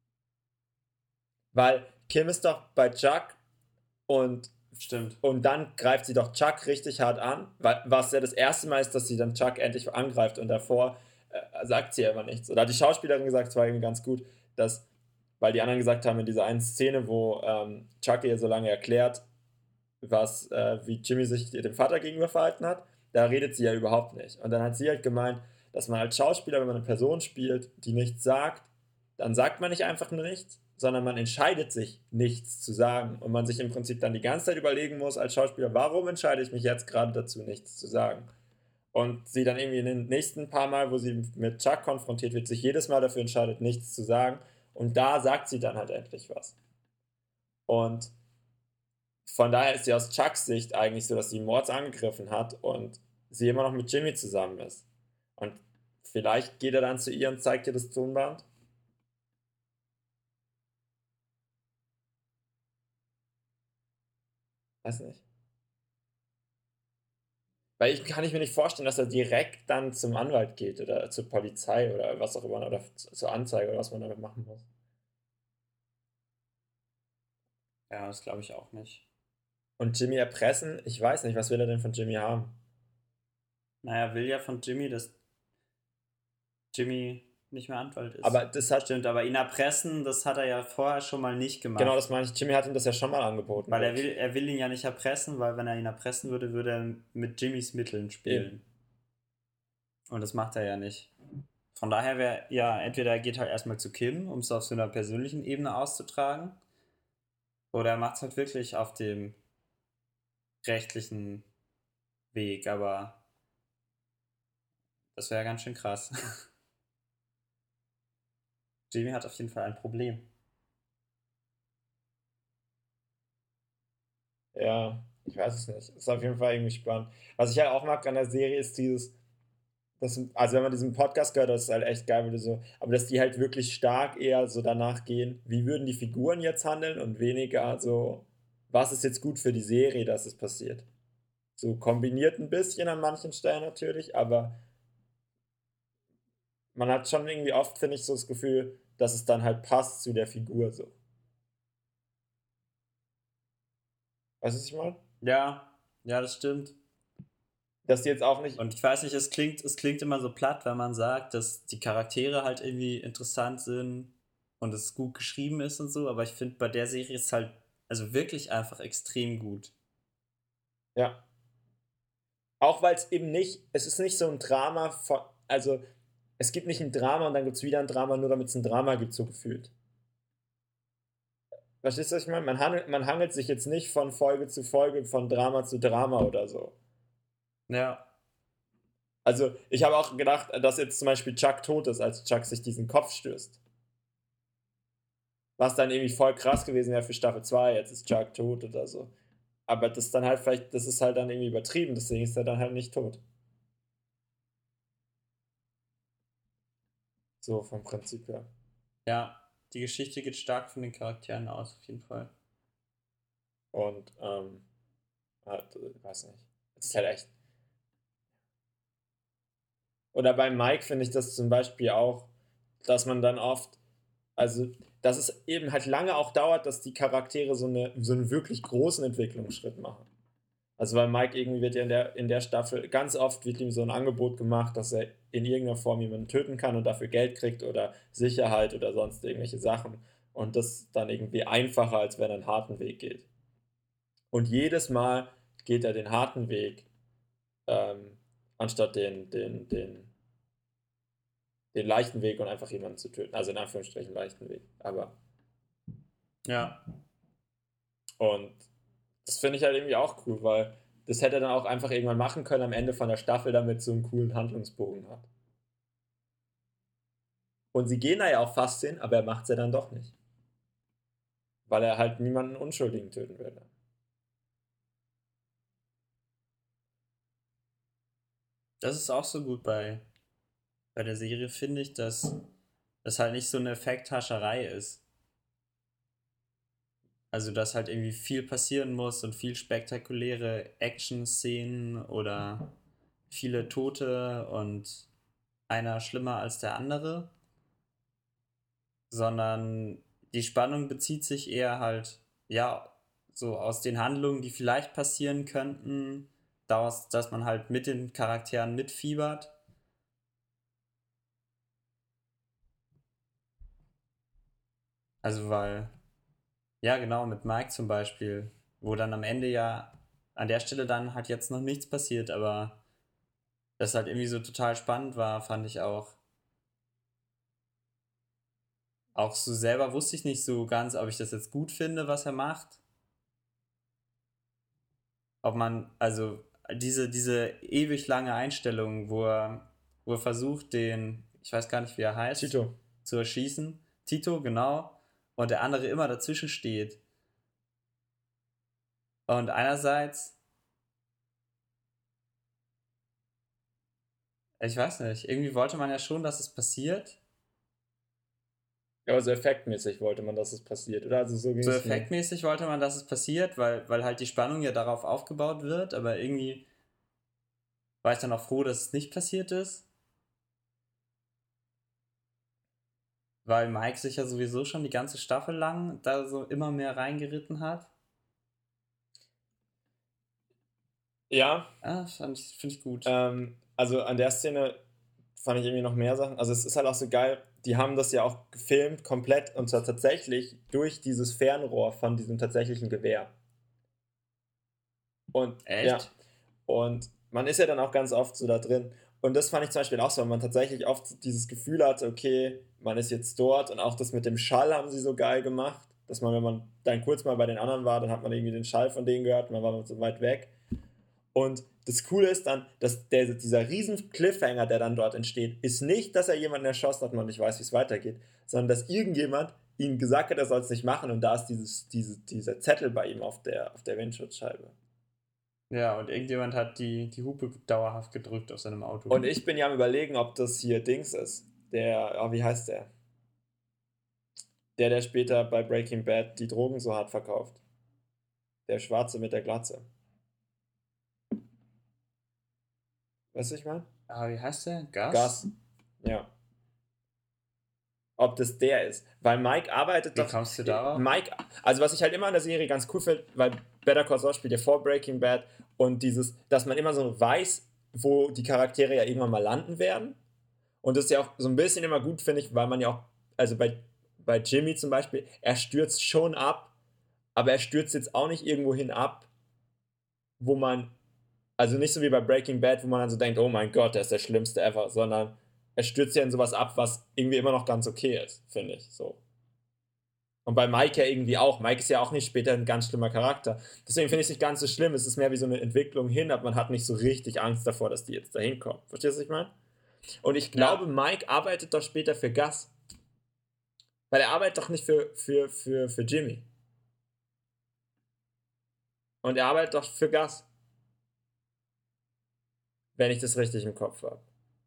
Weil Kim ist doch bei Chuck und Stimmt. Und dann greift sie doch Chuck richtig hart an, was ja das erste Mal ist, dass sie dann Chuck endlich angreift und davor sagt sie ja immer nichts. Oder hat die Schauspielerin gesagt, es war irgendwie ganz gut, dass, weil die anderen gesagt haben, in dieser einen Szene, wo Chuck ihr so lange erklärt, wie Jimmy sich dem Vater gegenüber verhalten hat, da redet sie ja überhaupt nicht. Und dann hat sie halt gemeint, dass man als Schauspieler, wenn man eine Person spielt, die nichts sagt, dann sagt man nicht einfach nur nichts, sondern man entscheidet sich, nichts zu sagen. Und man sich im Prinzip dann die ganze Zeit überlegen muss als Schauspieler, warum entscheide ich mich jetzt gerade dazu, nichts zu sagen? Und sie dann irgendwie in den nächsten paar Mal, wo sie mit Chuck konfrontiert wird, sich jedes Mal dafür entscheidet, nichts zu sagen. Und da sagt sie dann halt endlich was. Und von daher ist sie aus Chucks Sicht eigentlich so, dass sie Mords angegriffen hat und sie immer noch mit Jimmy zusammen ist. Und vielleicht geht er dann zu ihr und zeigt ihr das Tonband. Weiß nicht. Weil kann ich mir nicht vorstellen, dass er direkt dann zum Anwalt geht oder zur Polizei oder was auch immer oder zur Anzeige oder was man damit machen muss. Ja, das glaube ich auch nicht. Und Jimmy erpressen, ich weiß nicht, was will er denn von Jimmy haben? Naja, will ja von Jimmy, dass Jimmy nicht mehr Anwalt ist. Aber das hat. Stimmt, aber ihn erpressen, das hat er ja vorher schon mal nicht gemacht. Genau, das meine ich. Jimmy hat ihm das ja schon mal angeboten. Weil er will ihn ja nicht erpressen, weil wenn er ihn erpressen würde, würde er mit Jimmys Mitteln spielen. Eben. Und das macht er ja nicht. Von daher wäre, ja, entweder er geht halt erstmal zu Kim, um es auf so einer persönlichen Ebene auszutragen, oder er macht es halt wirklich auf dem rechtlichen Weg, aber das wäre ganz schön krass. Jimmy hat auf jeden Fall ein Problem. Ja, ich weiß es nicht. Ist auf jeden Fall irgendwie spannend. Was ich halt auch mag an der Serie ist also wenn man diesen Podcast gehört, das ist halt echt geil, weil aber dass die halt wirklich stark eher so danach gehen, wie würden die Figuren jetzt handeln und weniger so, was ist jetzt gut für die Serie, dass es passiert. So kombiniert ein bisschen an manchen Stellen natürlich, aber man hat schon irgendwie oft, finde ich, so das Gefühl, dass es dann halt passt zu der Figur so. Weißt du, was ich meine? Ja, das stimmt. Dass die jetzt auch nicht. Und ich weiß nicht, es klingt immer so platt, wenn man sagt, dass die Charaktere halt irgendwie interessant sind und es gut geschrieben ist und so, aber ich finde, bei der Serie ist es halt also wirklich einfach extrem gut. Ja. Auch weil es ist nicht so ein Drama also es gibt nicht ein Drama und dann gibt es wieder ein Drama, nur damit es ein Drama gibt, so gefühlt. Verstehst du, was ich meine? Man hangelt sich jetzt nicht von Folge zu Folge, von Drama zu Drama oder so. Ja. Also, ich habe auch gedacht, dass jetzt zum Beispiel Chuck tot ist, als Chuck sich diesen Kopf stößt. Was dann irgendwie voll krass gewesen wäre für Staffel 2, jetzt ist Chuck tot oder so. Aber das ist dann halt vielleicht, das ist halt dann irgendwie übertrieben, deswegen ist er dann halt nicht tot. So vom Prinzip her. Ja, die Geschichte geht stark von den Charakteren aus, auf jeden Fall. Und, halt, weiß nicht. Das ist halt echt. Oder bei Mike finde ich das zum Beispiel auch, dass man dann oft, also, dass es eben halt lange auch dauert, dass die Charaktere so einen wirklich großen Entwicklungsschritt machen. Also bei Mike irgendwie wird ja in der Staffel ganz oft wird ihm so ein Angebot gemacht, dass er in irgendeiner Form jemanden töten kann und dafür Geld kriegt oder Sicherheit oder sonst irgendwelche Sachen. Und das ist dann irgendwie einfacher, als wenn er einen harten Weg geht. Und jedes Mal geht er den harten Weg, anstatt den leichten Weg und einfach jemanden zu töten. Also in Anführungsstrichen leichten Weg. Aber. Ja. Und das finde ich halt irgendwie auch cool, weil das hätte er dann auch einfach irgendwann machen können am Ende von der Staffel, damit so einen coolen Handlungsbogen hat. Und sie gehen da ja auch fast hin, aber er macht es ja dann doch nicht. Weil er halt niemanden Unschuldigen töten will. Das ist auch so gut bei der Serie, finde ich, dass das halt nicht so eine Effekthascherei ist. Also, dass halt irgendwie viel passieren muss und viel spektakuläre Action-Szenen oder viele Tote und einer schlimmer als der andere, sondern die Spannung bezieht sich eher halt, ja, so aus den Handlungen, die vielleicht passieren könnten, daraus, dass man halt mit den Charakteren mitfiebert. Also, weil, ja, genau, mit Mike zum Beispiel, wo dann am Ende ja an der Stelle dann halt jetzt noch nichts passiert, aber das halt irgendwie so total spannend war, fand ich auch. Auch so selber wusste ich nicht so ganz, ob ich das jetzt gut finde, was er macht. Ob man, also diese ewig lange Einstellung, wo er versucht, ich weiß gar nicht, wie er heißt, Tito. zu erschießen. Tito, genau. Und der andere immer dazwischen steht. Und einerseits, ich weiß nicht, irgendwie wollte man ja schon, dass es passiert. Ja, aber so effektmäßig wollte man, dass es passiert, oder? Also so ging So es mir. effektmäßig wollte man, dass es passiert, weil halt die Spannung ja darauf aufgebaut wird, aber irgendwie war ich dann auch froh, dass es nicht passiert ist. Weil Mike sich ja sowieso schon die ganze Staffel lang da so immer mehr reingeritten hat. Ja. Finde ich gut. Also an der Szene fand ich irgendwie noch mehr Sachen. Also es ist halt auch so geil, die haben das ja auch gefilmt komplett und zwar tatsächlich durch dieses Fernrohr von diesem tatsächlichen Gewehr. Und Echt? ja, und man ist ja dann auch ganz oft so da drin. Und das fand ich zum Beispiel auch so, weil man tatsächlich oft dieses Gefühl hatte, okay, man ist jetzt dort und auch das mit dem Schall haben sie so geil gemacht, dass man, wenn man dann kurz mal bei den anderen war, dann hat man irgendwie den Schall von denen gehört, man war so weit weg. Und das Coole ist dann, dass dieser riesen Cliffhanger, der dann dort entsteht, ist nicht, dass er jemanden erschossen hat und man nicht weiß, wie es weitergeht, sondern dass irgendjemand ihm gesagt hat, er soll es nicht machen und da ist dieser Zettel bei ihm auf der Windschutzscheibe. Ja, und irgendjemand hat die Hupe dauerhaft gedrückt auf seinem Auto. Und ich bin ja am Überlegen, ob das hier Dings ist. Wie heißt der? Der später bei Breaking Bad die Drogen so hart verkauft. Der Schwarze mit der Glatze. Weißt du, ich meine? Ah, wie heißt der? Gus? Gus. Ja. Ob das der ist. Weil Mike arbeitet doch. Wie kommst du darauf? Mike, also was ich halt immer an der Serie ganz cool finde, weil Better Call Saul spielt ja vor Breaking Bad und dass man immer so weiß, wo die Charaktere ja irgendwann mal landen werden. Und das ist ja auch so ein bisschen immer gut, finde ich, weil man ja auch, also bei Jimmy zum Beispiel, er stürzt schon ab, aber er stürzt jetzt auch nicht irgendwo hin ab, wo man, also nicht so wie bei Breaking Bad, wo man dann so denkt, oh mein Gott, der ist der Schlimmste ever, sondern er stürzt ja in sowas ab, was irgendwie immer noch ganz okay ist, finde ich, so. Und bei Mike ja irgendwie auch. Mike ist ja auch nicht später ein ganz schlimmer Charakter. Deswegen finde ich es nicht ganz so schlimm. Es ist mehr wie so eine Entwicklung hin, aber man hat nicht so richtig Angst davor, dass die jetzt dahin kommen. Verstehst du, was ich meine? Und ich glaube, Mike arbeitet doch später für Gus. Weil er arbeitet doch nicht für Jimmy. Und er arbeitet doch für Gus. Wenn ich das richtig im Kopf habe.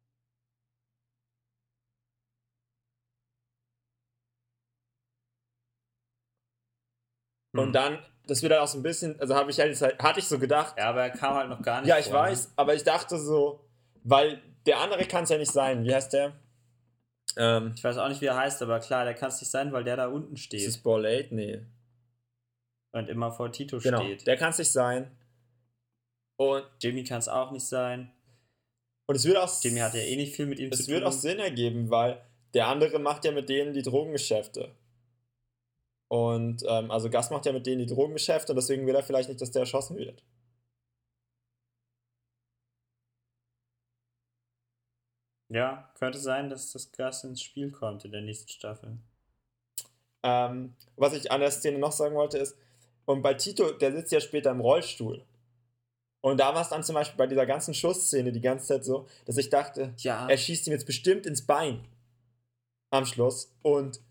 Und dann, das wird dann auch so ein bisschen, also hatte ich so gedacht. Ja, aber er kam halt noch gar nicht Ja, ich vor, weiß, ne? aber ich dachte so, weil der andere kann es ja nicht sein. Wie heißt der? Ich weiß auch nicht, wie er heißt, aber klar, der kann es nicht sein, weil der da unten steht. Ist es Borlate? Nee. Und immer vor Tito Genau, steht. der kann es nicht sein. Und Jimmy kann es auch nicht sein. Und es wird auch. Jimmy hat ja eh nicht viel mit ihm zu tun. Es wird auch Sinn ergeben, weil der andere macht ja mit denen die Drogengeschäfte. Und also Gus macht ja mit denen die Drogengeschäfte und deswegen will er vielleicht nicht, dass der erschossen wird. Ja, könnte sein, dass das Gas ins Spiel kommt in der nächsten Staffel. Was ich an der Szene noch sagen wollte ist, und bei Tito, der sitzt ja später im Rollstuhl. Und da war es dann zum Beispiel bei dieser ganzen Schussszene die ganze Zeit so, dass ich dachte, Ja. er schießt ihm jetzt bestimmt ins Bein am Schluss und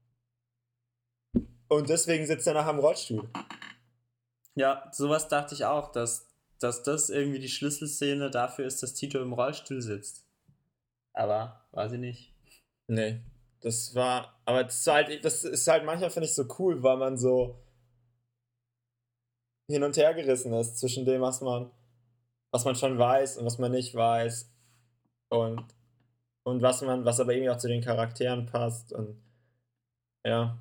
deswegen sitzt er nachher im Rollstuhl. Ja, sowas dachte ich auch, dass das irgendwie die Schlüsselszene dafür ist, dass Tito im Rollstuhl sitzt. Aber weiß ich nicht. Nee, aber das ist halt manchmal, finde ich, so cool, weil man so hin und her gerissen ist zwischen dem, was man schon weiß und was man nicht weiß und was aber irgendwie auch zu den Charakteren passt und ja.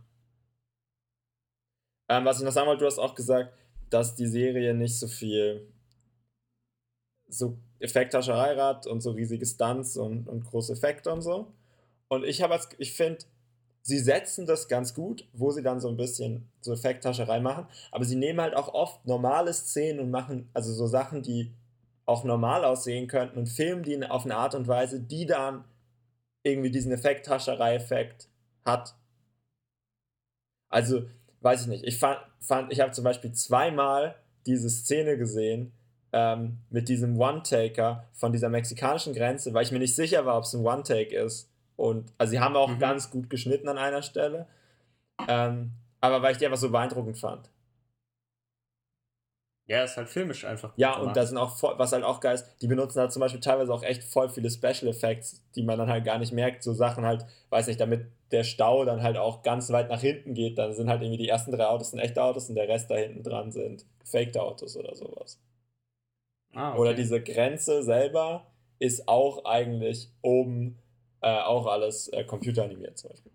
Was ich noch sagen wollte, du hast auch gesagt, dass die Serie nicht so viel so Effekthascherei hat und so riesige Stunts und große Effekte und so. Und ich finde, sie setzen das ganz gut, wo sie dann so ein bisschen so Effekthascherei machen, aber sie nehmen halt auch oft normale Szenen und machen also so Sachen, die auch normal aussehen könnten und filmen die auf eine Art und Weise, die dann irgendwie diesen Effekthascherei-Effekt hat. Also, weiß ich nicht. Ich habe zum Beispiel zweimal diese Szene gesehen mit diesem One-Taker von dieser mexikanischen Grenze, weil ich mir nicht sicher war, ob es ein One-Take ist. Und also sie haben auch ganz gut geschnitten an einer Stelle. Aber weil ich die einfach so beeindruckend fand. Ja, ist halt filmisch einfach gut Ja, gemacht. und da sind auch, was halt auch geil ist, die benutzen halt zum Beispiel teilweise auch echt voll viele Special Effects, die man dann halt gar nicht merkt. So Sachen halt, weiß nicht, damit der Stau dann halt auch ganz weit nach hinten geht, dann sind halt irgendwie die ersten 3 Autos sind echte Autos und der Rest da hinten dran sind gefakte Autos oder sowas. Okay. Oder diese Grenze selber ist auch eigentlich oben auch alles computeranimiert zum Beispiel.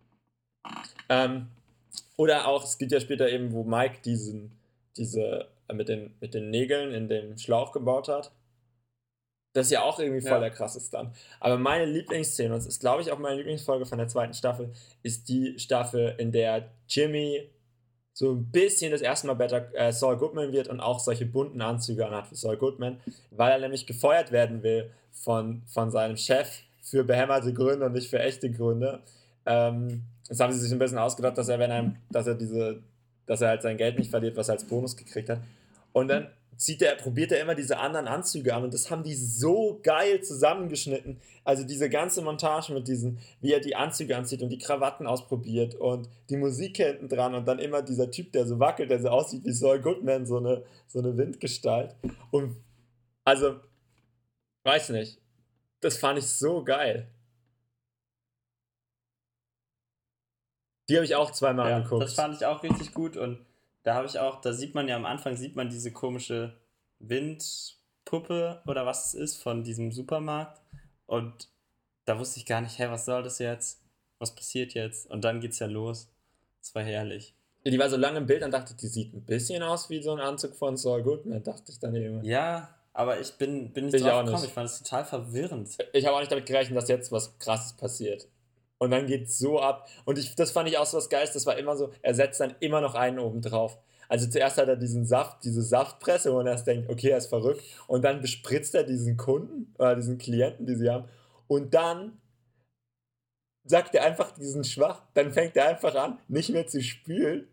Oder auch, es gibt ja später eben, wo Mike diese mit den Nägeln in dem Schlauch gebaut hat. Das ist ja auch irgendwie voll der krasse Stunt. Aber meine Lieblingsszene, und das ist glaube ich auch meine Lieblingsfolge von der 2. Staffel, ist die Staffel, in der Jimmy so ein bisschen das erste Mal Saul Goodman wird und auch solche bunten Anzüge anhat wie Saul Goodman, weil er nämlich gefeuert werden will von seinem Chef für behämmerte Gründe und nicht für echte Gründe. Jetzt haben sie sich ein bisschen ausgedacht, dass er halt sein Geld nicht verliert, was er als Bonus gekriegt hat. Und dann probiert er immer diese anderen Anzüge an und das haben die so geil zusammengeschnitten. Also diese ganze Montage mit wie er die Anzüge anzieht und die Krawatten ausprobiert und die Musik hinten dran und dann immer dieser Typ, der so wackelt, der so aussieht wie Saul Goodman, so eine Windgestalt. Und also, weiß nicht, das fand ich so geil. Die habe ich auch zweimal angeguckt. Das fand ich auch richtig gut und da sieht man ja am Anfang, diese komische Windpuppe oder was es ist von diesem Supermarkt und da wusste ich gar nicht, was soll das jetzt? Was passiert jetzt? Und dann geht's ja los. Das war herrlich. Ja, die war so lange im Bild, dann dachte ich, die sieht ein bisschen aus wie so ein Anzug von Saul Goodman, dachte ich dann eben. Ja, aber ich bin nicht drauf gekommen. Ich fand das total verwirrend. Ich habe auch nicht damit gerechnet, dass jetzt was Krasses passiert. Und dann geht's so ab. Und das fand ich auch so was Geiles, das war immer so, er setzt dann immer noch einen oben drauf. Also zuerst hat er diese Saftpresse, wo man erst denkt, okay, er ist verrückt. Und dann bespritzt er diesen Kunden oder diesen Klienten, die sie haben. Und dann sagt er einfach dann fängt er einfach an, nicht mehr zu spülen.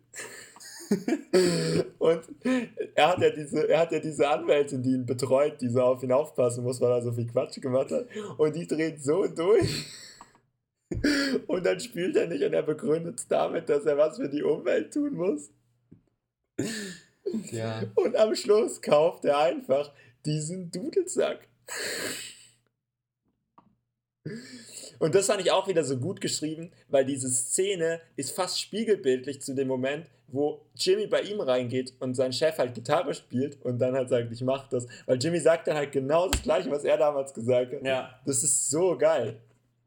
Und er hat ja diese Anwältin, die ihn betreut, die so auf ihn aufpassen muss, weil er so viel Quatsch gemacht hat. Und die dreht so durch. Und dann spült er nicht und er begründet es damit, dass er was für die Umwelt tun muss. Ja. Und am Schluss kauft er einfach diesen Dudelsack. Und das fand ich auch wieder so gut geschrieben, weil diese Szene ist fast spiegelbildlich zu dem Moment, wo Jimmy bei ihm reingeht und sein Chef halt Gitarre spielt und dann halt sagt, ich mach das. Weil Jimmy sagt dann halt genau das Gleiche, was er damals gesagt hat. Ja. Das ist so geil.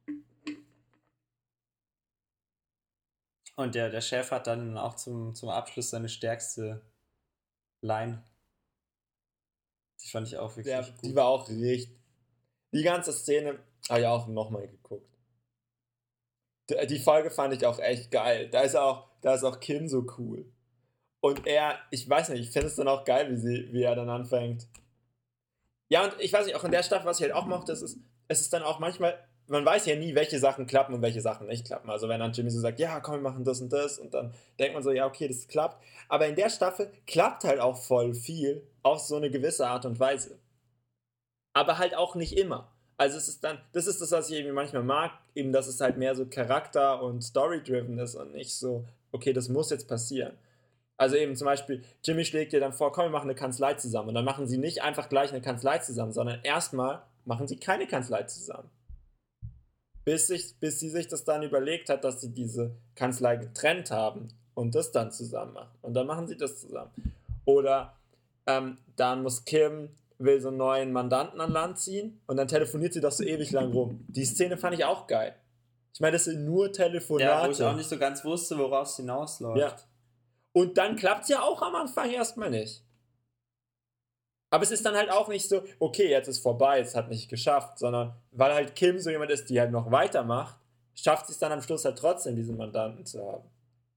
Und der Chef hat dann auch zum Abschluss seine stärkste Line. Die fand ich auch wirklich gut. Die war auch richtig. Die ganze Szene habe ich auch nochmal geguckt. Die Folge fand ich auch echt geil. Da ist auch Kim so cool. Und ich weiß nicht, ich finde es dann auch geil, wie er dann anfängt. Ja, und ich weiß nicht, auch in der Staffel, was ich halt auch mochte, es ist dann auch manchmal, man weiß ja nie, welche Sachen klappen und welche Sachen nicht klappen. Also wenn dann Jimmy so sagt, ja, komm, wir machen das und dann denkt man so, ja, okay, das klappt. Aber in der Staffel klappt halt auch voll viel auf so eine gewisse Art und Weise. Aber halt auch nicht immer. Also es ist dann, das ist das, was ich irgendwie manchmal mag, eben, dass es halt mehr so Charakter- und Story-driven ist und nicht so, okay, das muss jetzt passieren. Also eben zum Beispiel, Jimmy schlägt dir dann vor, komm, wir machen eine Kanzlei zusammen. Und dann machen sie nicht einfach gleich eine Kanzlei zusammen, sondern erstmal machen sie keine Kanzlei zusammen. Bis sie sich das dann überlegt hat, dass sie diese Kanzlei getrennt haben und das dann zusammen machen. Und dann machen sie das zusammen. Oder dann muss will so einen neuen Mandanten an Land ziehen und dann telefoniert sie doch so ewig lang rum. Die Szene fand ich auch geil. Ich meine, das sind nur Telefonate. Ja, wo ich auch nicht so ganz wusste, worauf es hinausläuft. Ja. Und dann klappt es ja auch am Anfang erstmal nicht. Aber es ist dann halt auch nicht so, okay, jetzt ist vorbei, es hat nicht geschafft, sondern weil halt Kim so jemand ist, die halt noch weitermacht, schafft sie es dann am Schluss halt trotzdem, diesen Mandanten zu haben.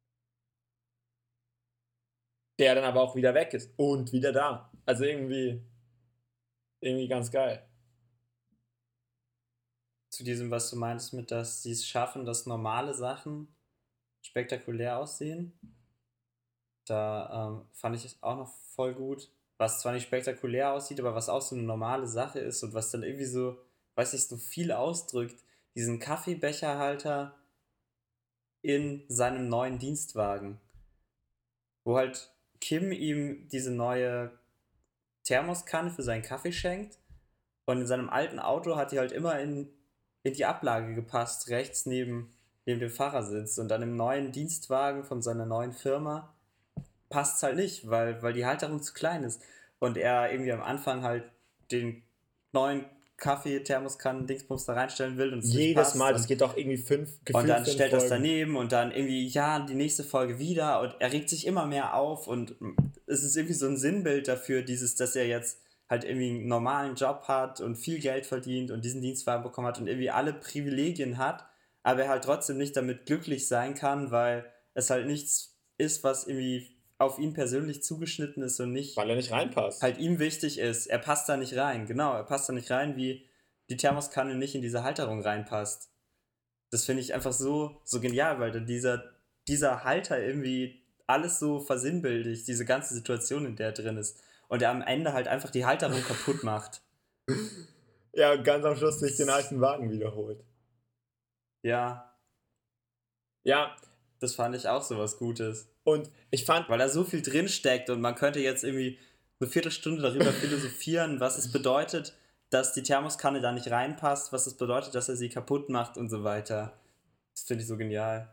Der dann aber auch wieder weg ist und wieder da. Also irgendwie ganz geil. Zu diesem, was du meintest, mit, dass sie es schaffen, dass normale Sachen spektakulär aussehen. Da fand ich es auch noch voll gut. Was zwar nicht spektakulär aussieht, aber was auch so eine normale Sache ist und was dann irgendwie so, weiß nicht, so viel ausdrückt. Diesen Kaffeebecherhalter in seinem neuen Dienstwagen. Wo halt Kim ihm diese neue Thermoskanne für seinen Kaffee schenkt. Und in seinem alten Auto hat die halt immer in die Ablage gepasst, rechts neben dem Fahrersitz. Und dann im neuen Dienstwagen von seiner neuen Firma passt es halt nicht, weil die Halterung zu klein ist. Und er irgendwie am Anfang halt den neuen Kaffee, Thermoskannen, Dingsbums da reinstellen will und es nicht jedes passt. Mal, das geht doch irgendwie und dann stellt das daneben und dann irgendwie, ja, die nächste Folge wieder und er regt sich immer mehr auf und es ist irgendwie so ein Sinnbild dafür, dass er jetzt halt irgendwie einen normalen Job hat und viel Geld verdient und diesen Dienstwagen bekommen hat und irgendwie alle Privilegien hat, aber er halt trotzdem nicht damit glücklich sein kann, weil es halt nichts ist, was irgendwie auf ihn persönlich zugeschnitten ist und nicht, weil er nicht reinpasst. Halt ihm wichtig ist. Er passt da nicht rein. Genau, er passt da nicht rein, wie die Thermoskanne nicht in diese Halterung reinpasst. Das finde ich einfach so genial, weil dann dieser Halter irgendwie alles so versinnbildlich, diese ganze Situation, in der er drin ist. Und er am Ende halt einfach die Halterung kaputt macht. Ja, und ganz am Schluss sich den alten Wagen wiederholt. Ja. Ja. Das fand ich auch so was Gutes. Und ich fand... Weil da so viel drin steckt und man könnte jetzt irgendwie eine Viertelstunde darüber philosophieren, was es bedeutet, dass die Thermoskanne da nicht reinpasst, was es bedeutet, dass er sie kaputt macht und so weiter. Das finde ich so genial.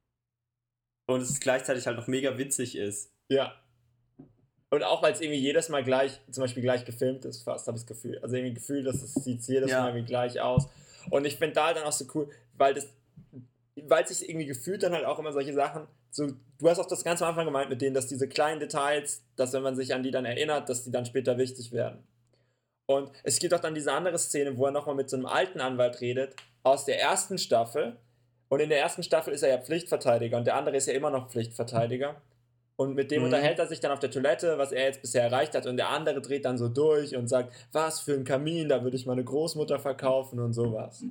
Und es gleichzeitig halt noch mega witzig ist. Ja. Und auch, weil es irgendwie jedes Mal zum Beispiel gleich gefilmt ist, fast, habe ich das Gefühl. Also irgendwie Gefühl, dass es sieht jedes Mal irgendwie gleich aus. Und ich finde da dann auch so cool, weil sich irgendwie gefühlt dann halt auch immer solche Sachen, so, du hast auch das ganz am Anfang gemeint mit denen, dass diese kleinen Details, dass wenn man sich an die dann erinnert, dass die dann später wichtig werden. Und es gibt auch dann diese andere Szene, wo er nochmal mit so einem alten Anwalt redet, aus der ersten Staffel. Und in der ersten Staffel ist er ja Pflichtverteidiger und der andere ist ja immer noch Pflichtverteidiger. Und mit dem unterhält er sich dann auf der Toilette, was er jetzt bisher erreicht hat. Und der andere dreht dann so durch und sagt, was für ein Kamin, da würde ich meine Großmutter verkaufen und sowas.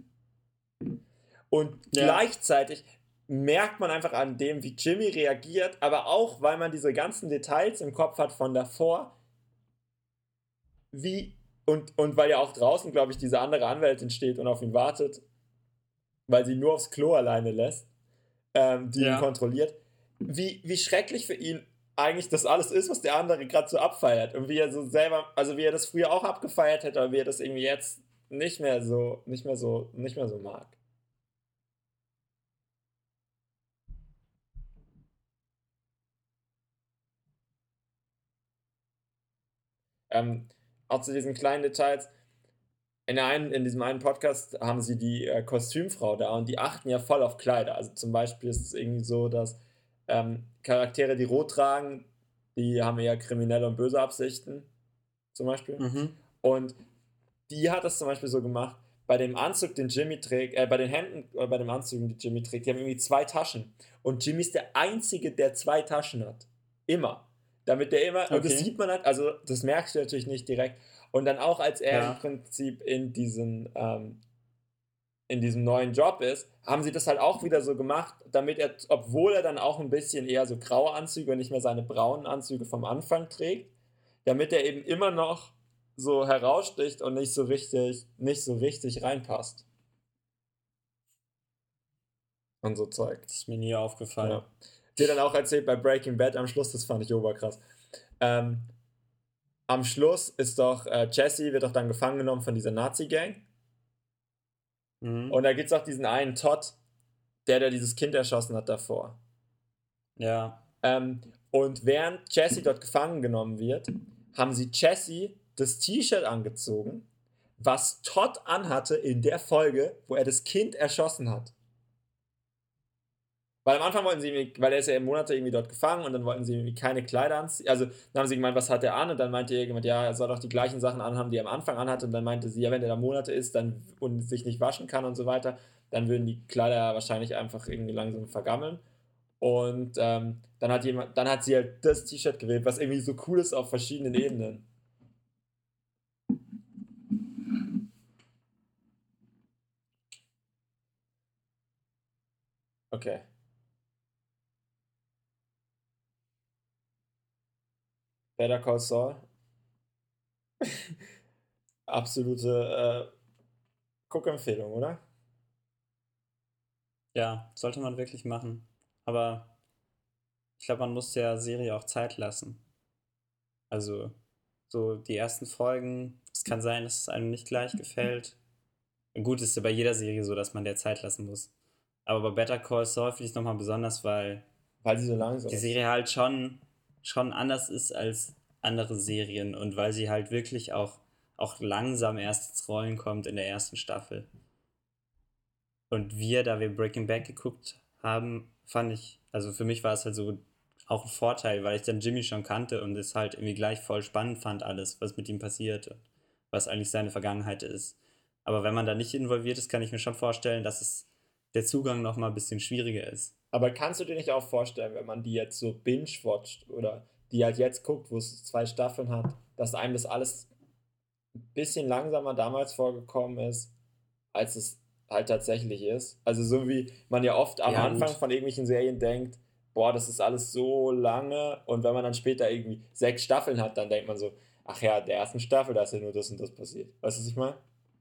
Und gleichzeitig merkt man einfach an dem, wie Jimmy reagiert, aber auch, weil man diese ganzen Details im Kopf hat von davor, und weil ja auch draußen, glaube ich, diese andere Anwältin steht und auf ihn wartet, weil sie nur aufs Klo alleine lässt, die ihn kontrolliert, wie schrecklich für ihn eigentlich das alles ist, was der andere gerade so abfeiert und wie er so selber, also wie er das früher auch abgefeiert hätte, aber wie er das irgendwie jetzt nicht mehr so mag. Auch zu diesen kleinen Details. In diesem einen Podcast haben sie die Kostümfrau da und die achten ja voll auf Kleider. Also zum Beispiel ist es irgendwie so, dass Charaktere, die rot tragen, die haben eher kriminelle und böse Absichten, zum Beispiel. Und die hat das zum Beispiel so gemacht, bei dem Anzug, den Jimmy trägt, bei den Hemden oder bei den Anzügen, die Jimmy trägt, die haben irgendwie 2 Taschen. Und Jimmy ist der Einzige, der 2 Taschen hat. Immer. Damit der immer, und das sieht man halt, also das merkst du natürlich nicht direkt. Und dann auch, als er im Prinzip in diesen in diesem neuen Job ist, haben sie das halt auch wieder so gemacht, damit er, obwohl er dann auch ein bisschen eher so graue Anzüge und nicht mehr seine braunen Anzüge vom Anfang trägt, damit er eben immer noch so heraussticht und nicht so richtig reinpasst. Und so Zeug. Das ist mir nie aufgefallen. Ja. Dir dann auch erzählt bei Breaking Bad am Schluss, das fand ich oberkrass. Am Schluss ist doch, Jesse wird doch dann gefangen genommen von dieser Nazi-Gang. Mhm. Und da gibt es auch diesen einen Todd, der dieses Kind erschossen hat davor. Ja. Und während Jesse dort gefangen genommen wird, haben sie Jesse das T-Shirt angezogen, was Todd anhatte in der Folge, wo er das Kind erschossen hat. Weil am Anfang wollten sie irgendwie, weil er ist ja Monate irgendwie dort gefangen und dann wollten sie irgendwie keine Kleider anziehen. Also dann haben sie gemeint, was hat er an? Und dann meinte jemand, ja, er soll doch die gleichen Sachen anhaben, die er am Anfang anhatte. Und dann meinte sie, ja, wenn er da Monate ist dann, und sich nicht waschen kann und so weiter, dann würden die Kleider wahrscheinlich einfach irgendwie langsam vergammeln. Und dann hat sie halt das T-Shirt gewählt, was irgendwie so cool ist auf verschiedenen Ebenen. Okay. Better Call Saul. Absolute Guckempfehlung, oder? Ja, sollte man wirklich machen. Aber ich glaube, man muss der Serie auch Zeit lassen. Also, so die ersten Folgen, es kann sein, dass es einem nicht gleich gefällt. Gut, ist ja bei jeder Serie so, dass man der Zeit lassen muss. Aber bei Better Call Saul finde ich es nochmal besonders, weil sie so langsam die ist. Serie halt schon anders ist als andere Serien und weil sie halt wirklich auch langsam erst ins Rollen kommt in der ersten Staffel. Und da wir Breaking Bad geguckt haben, fand ich, also für mich war es halt so auch ein Vorteil, weil ich dann Jimmy schon kannte und es halt irgendwie gleich voll spannend fand, alles, was mit ihm passiert und was eigentlich seine Vergangenheit ist. Aber wenn man da nicht involviert ist, kann ich mir schon vorstellen, dass der Zugang nochmal ein bisschen schwieriger ist. Aber kannst du dir nicht auch vorstellen, wenn man die jetzt so binge-watcht oder die halt jetzt guckt, wo es 2 Staffeln hat, dass einem das alles ein bisschen langsamer damals vorgekommen ist, als es halt tatsächlich ist? Also so wie man ja oft am Anfang Gut. von irgendwelchen Serien denkt, boah, das ist alles so lange, und wenn man dann später irgendwie 6 Staffeln hat, dann denkt man so, ach ja, der ersten Staffel, da ist ja nur das und das passiert. Weißt du, was ich meine?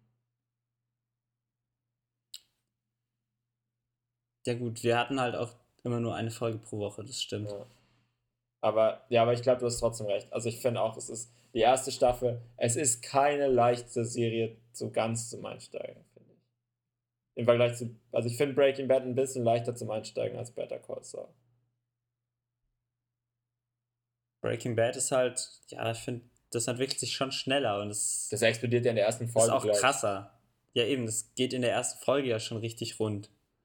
Ja gut, wir hatten halt auch immer nur eine Folge pro Woche, das stimmt. Ja. Aber ich glaube, du hast trotzdem recht. Also ich finde auch, es ist die erste Staffel, es ist keine leichte Serie so ganz zum Einsteigen, finde ich. Im Vergleich zu, also ich finde Breaking Bad ein bisschen leichter zum Einsteigen als Better Call Saul. Breaking Bad ist halt, ja, ich finde, das entwickelt sich schon schneller und es Das explodiert ja in der ersten ist Folge auch gleich. krasser. Ja, eben, das geht in der ersten Folge ja schon richtig rund.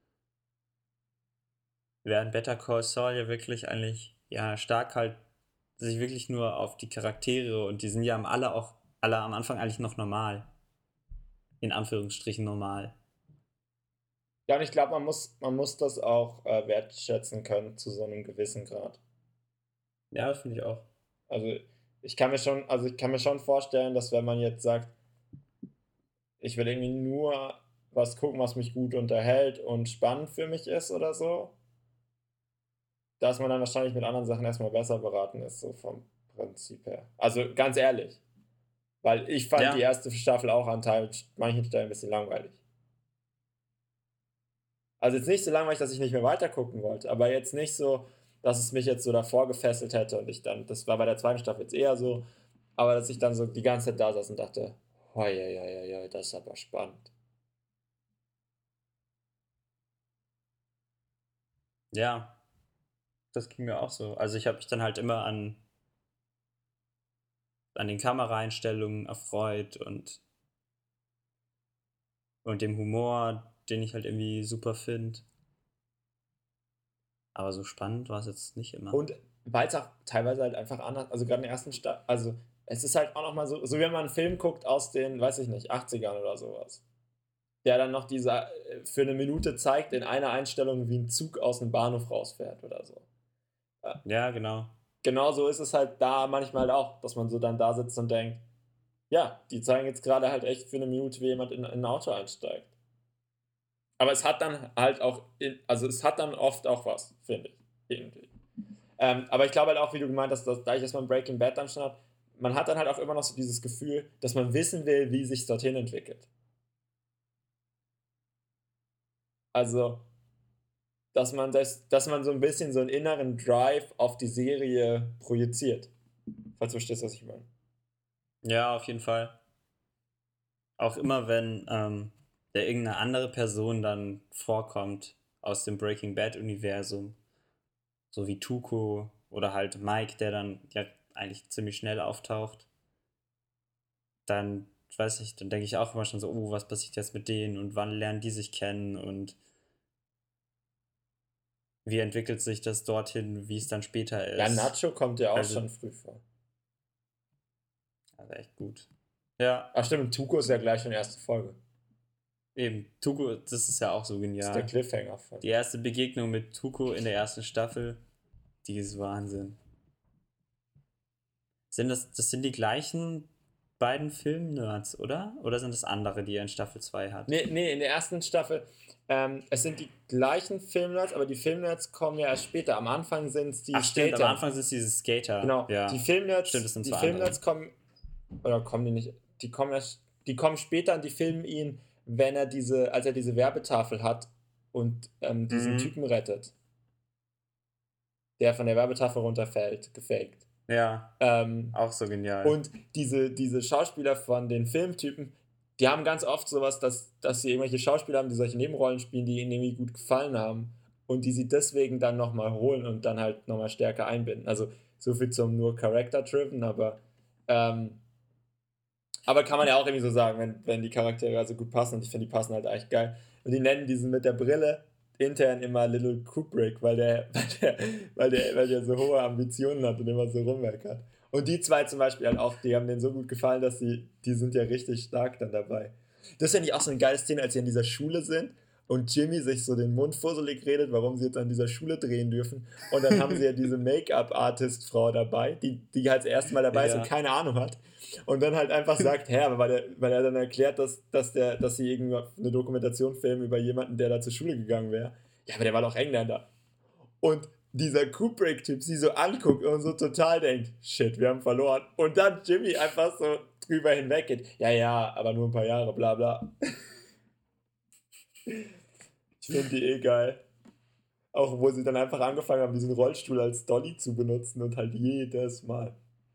Während Better Call Saul ja wirklich eigentlich, ja, stark halt sich wirklich nur auf die Charaktere und die sind ja alle am Anfang eigentlich noch normal. In Anführungsstrichen normal. Ja, und ich glaube, man muss das auch wertschätzen können zu so einem gewissen Grad. Ja, das finde ich auch. Also ich kann mir schon vorstellen, dass wenn man jetzt sagt, ich will irgendwie nur was gucken, was mich gut unterhält und spannend für mich ist oder so, dass man dann wahrscheinlich mit anderen Sachen erstmal besser beraten ist, so vom Prinzip her. Also ganz ehrlich, weil ich fand die Ja, erste Staffel auch an manchen Stellen ein bisschen langweilig. Also jetzt nicht so langweilig, dass ich nicht mehr weitergucken wollte, aber jetzt nicht so, dass es mich jetzt so davor gefesselt hätte und ich dann, das war bei der zweiten Staffel jetzt eher so, aber dass ich dann so die ganze Zeit da saß und dachte, hoi, hoi, hoi, hoi, das ist aber spannend. ja, das ging mir auch so. Also ich habe mich dann halt immer an den Kameraeinstellungen erfreut und dem Humor, den ich halt irgendwie super finde. Aber so spannend war es jetzt nicht immer. Und weil es auch teilweise halt einfach anders, also gerade in der ersten Staffel, also es ist halt auch nochmal so, so wie wenn man einen Film guckt aus den, weiß ich nicht, 80ern oder sowas, der dann noch für eine Minute zeigt in einer Einstellung, wie ein Zug aus dem Bahnhof rausfährt oder so. Ja, genau. Genauso ist es halt da manchmal halt auch, dass man so dann da sitzt und denkt, ja, die zeigen jetzt gerade halt echt für eine Minute, wie jemand in ein Auto einsteigt. Aber es hat dann halt auch, also es hat dann oft auch was, finde ich, irgendwie. Aber ich glaube halt auch, wie du gemeint hast, dass dadurch, dass man Breaking Bad dann schon hat, man hat dann halt auch immer noch so dieses Gefühl, dass man wissen will, wie sich dorthin entwickelt. Also, dass man so ein bisschen so einen inneren Drive auf die Serie projiziert. Falls du verstehst, was ich meine. Ja, auf jeden Fall. Auch immer, wenn da irgendeine andere Person dann vorkommt aus dem Breaking Bad-Universum, so wie Tuco oder halt Mike, der dann ja eigentlich ziemlich schnell auftaucht, dann, weiß ich, dann denke ich auch immer schon so, oh, was passiert jetzt mit denen und wann lernen die sich kennen und wie entwickelt sich das dorthin, wie es dann später ist. Ja, Nacho kommt ja auch Also- schon früh vor. Also echt gut. Ja, Ach stimmt, Tuco ist ja gleich schon erste Folge. eben, Tuco, das ist ja auch so Das ist der genial. Cliffhanger von. Die erste Begegnung mit Tuco in der ersten Staffel, die ist Wahnsinn. Das sind die gleichen beiden Film-Nerds, oder? Oder sind das andere, die er in Staffel 2 hat? Nee, in der ersten Staffel, es sind die gleichen Filmnerds, aber die Filmnerds kommen ja erst später. Am Anfang sind es die Ach stimmt, Skater. am Anfang sind es diese Skater. Genau, Ja. die Filmnerds, Stimmt, das sind die zwei Filmnerds kommen, oder kommen die nicht, die kommen später und die filmen ihn, als er diese Werbetafel hat und diesen Typen rettet, der von der Werbetafel runterfällt, gefaked. Ja, Ähm, auch so genial. Und diese Schauspieler von den Filmtypen, die haben ganz oft sowas, dass sie irgendwelche Schauspieler haben, die solche Nebenrollen spielen, die ihnen irgendwie gut gefallen haben und die sie deswegen dann nochmal holen und dann halt nochmal stärker einbinden. Also so viel zum nur Character-Driven, aber kann man ja auch irgendwie so sagen, wenn die Charaktere also gut passen und ich finde, die passen halt echt geil. Und die nennen diesen mit der Brille intern immer Little Kubrick, weil der so hohe Ambitionen hat und immer so rummeckert. Und die zwei zum Beispiel halt auch, die haben denen so gut gefallen, dass die sind ja richtig stark dann dabei. Das finde ich auch so eine geile Szene, als sie in dieser Schule sind und Jimmy sich so den Mund fusselig redet, warum sie jetzt an dieser Schule drehen dürfen. Und dann haben sie ja diese Make-up-Artist-Frau dabei, die halt das erste Mal dabei ist Ja. und keine Ahnung hat. Und dann halt einfach sagt, hä, aber weil er dann erklärt, dass sie irgendwie eine Dokumentation filmen über jemanden, der da zur Schule gegangen wäre. Ja, aber der war doch Engländer. Und dieser Kubrick-Typ sie so anguckt und so total denkt, shit, wir haben verloren. Und dann Jimmy einfach so drüber hinweg geht, ja, aber nur ein paar Jahre, bla bla. Ich finde die eh geil. Auch wo sie dann einfach angefangen haben, diesen Rollstuhl als Dolly zu benutzen und halt jedes Mal.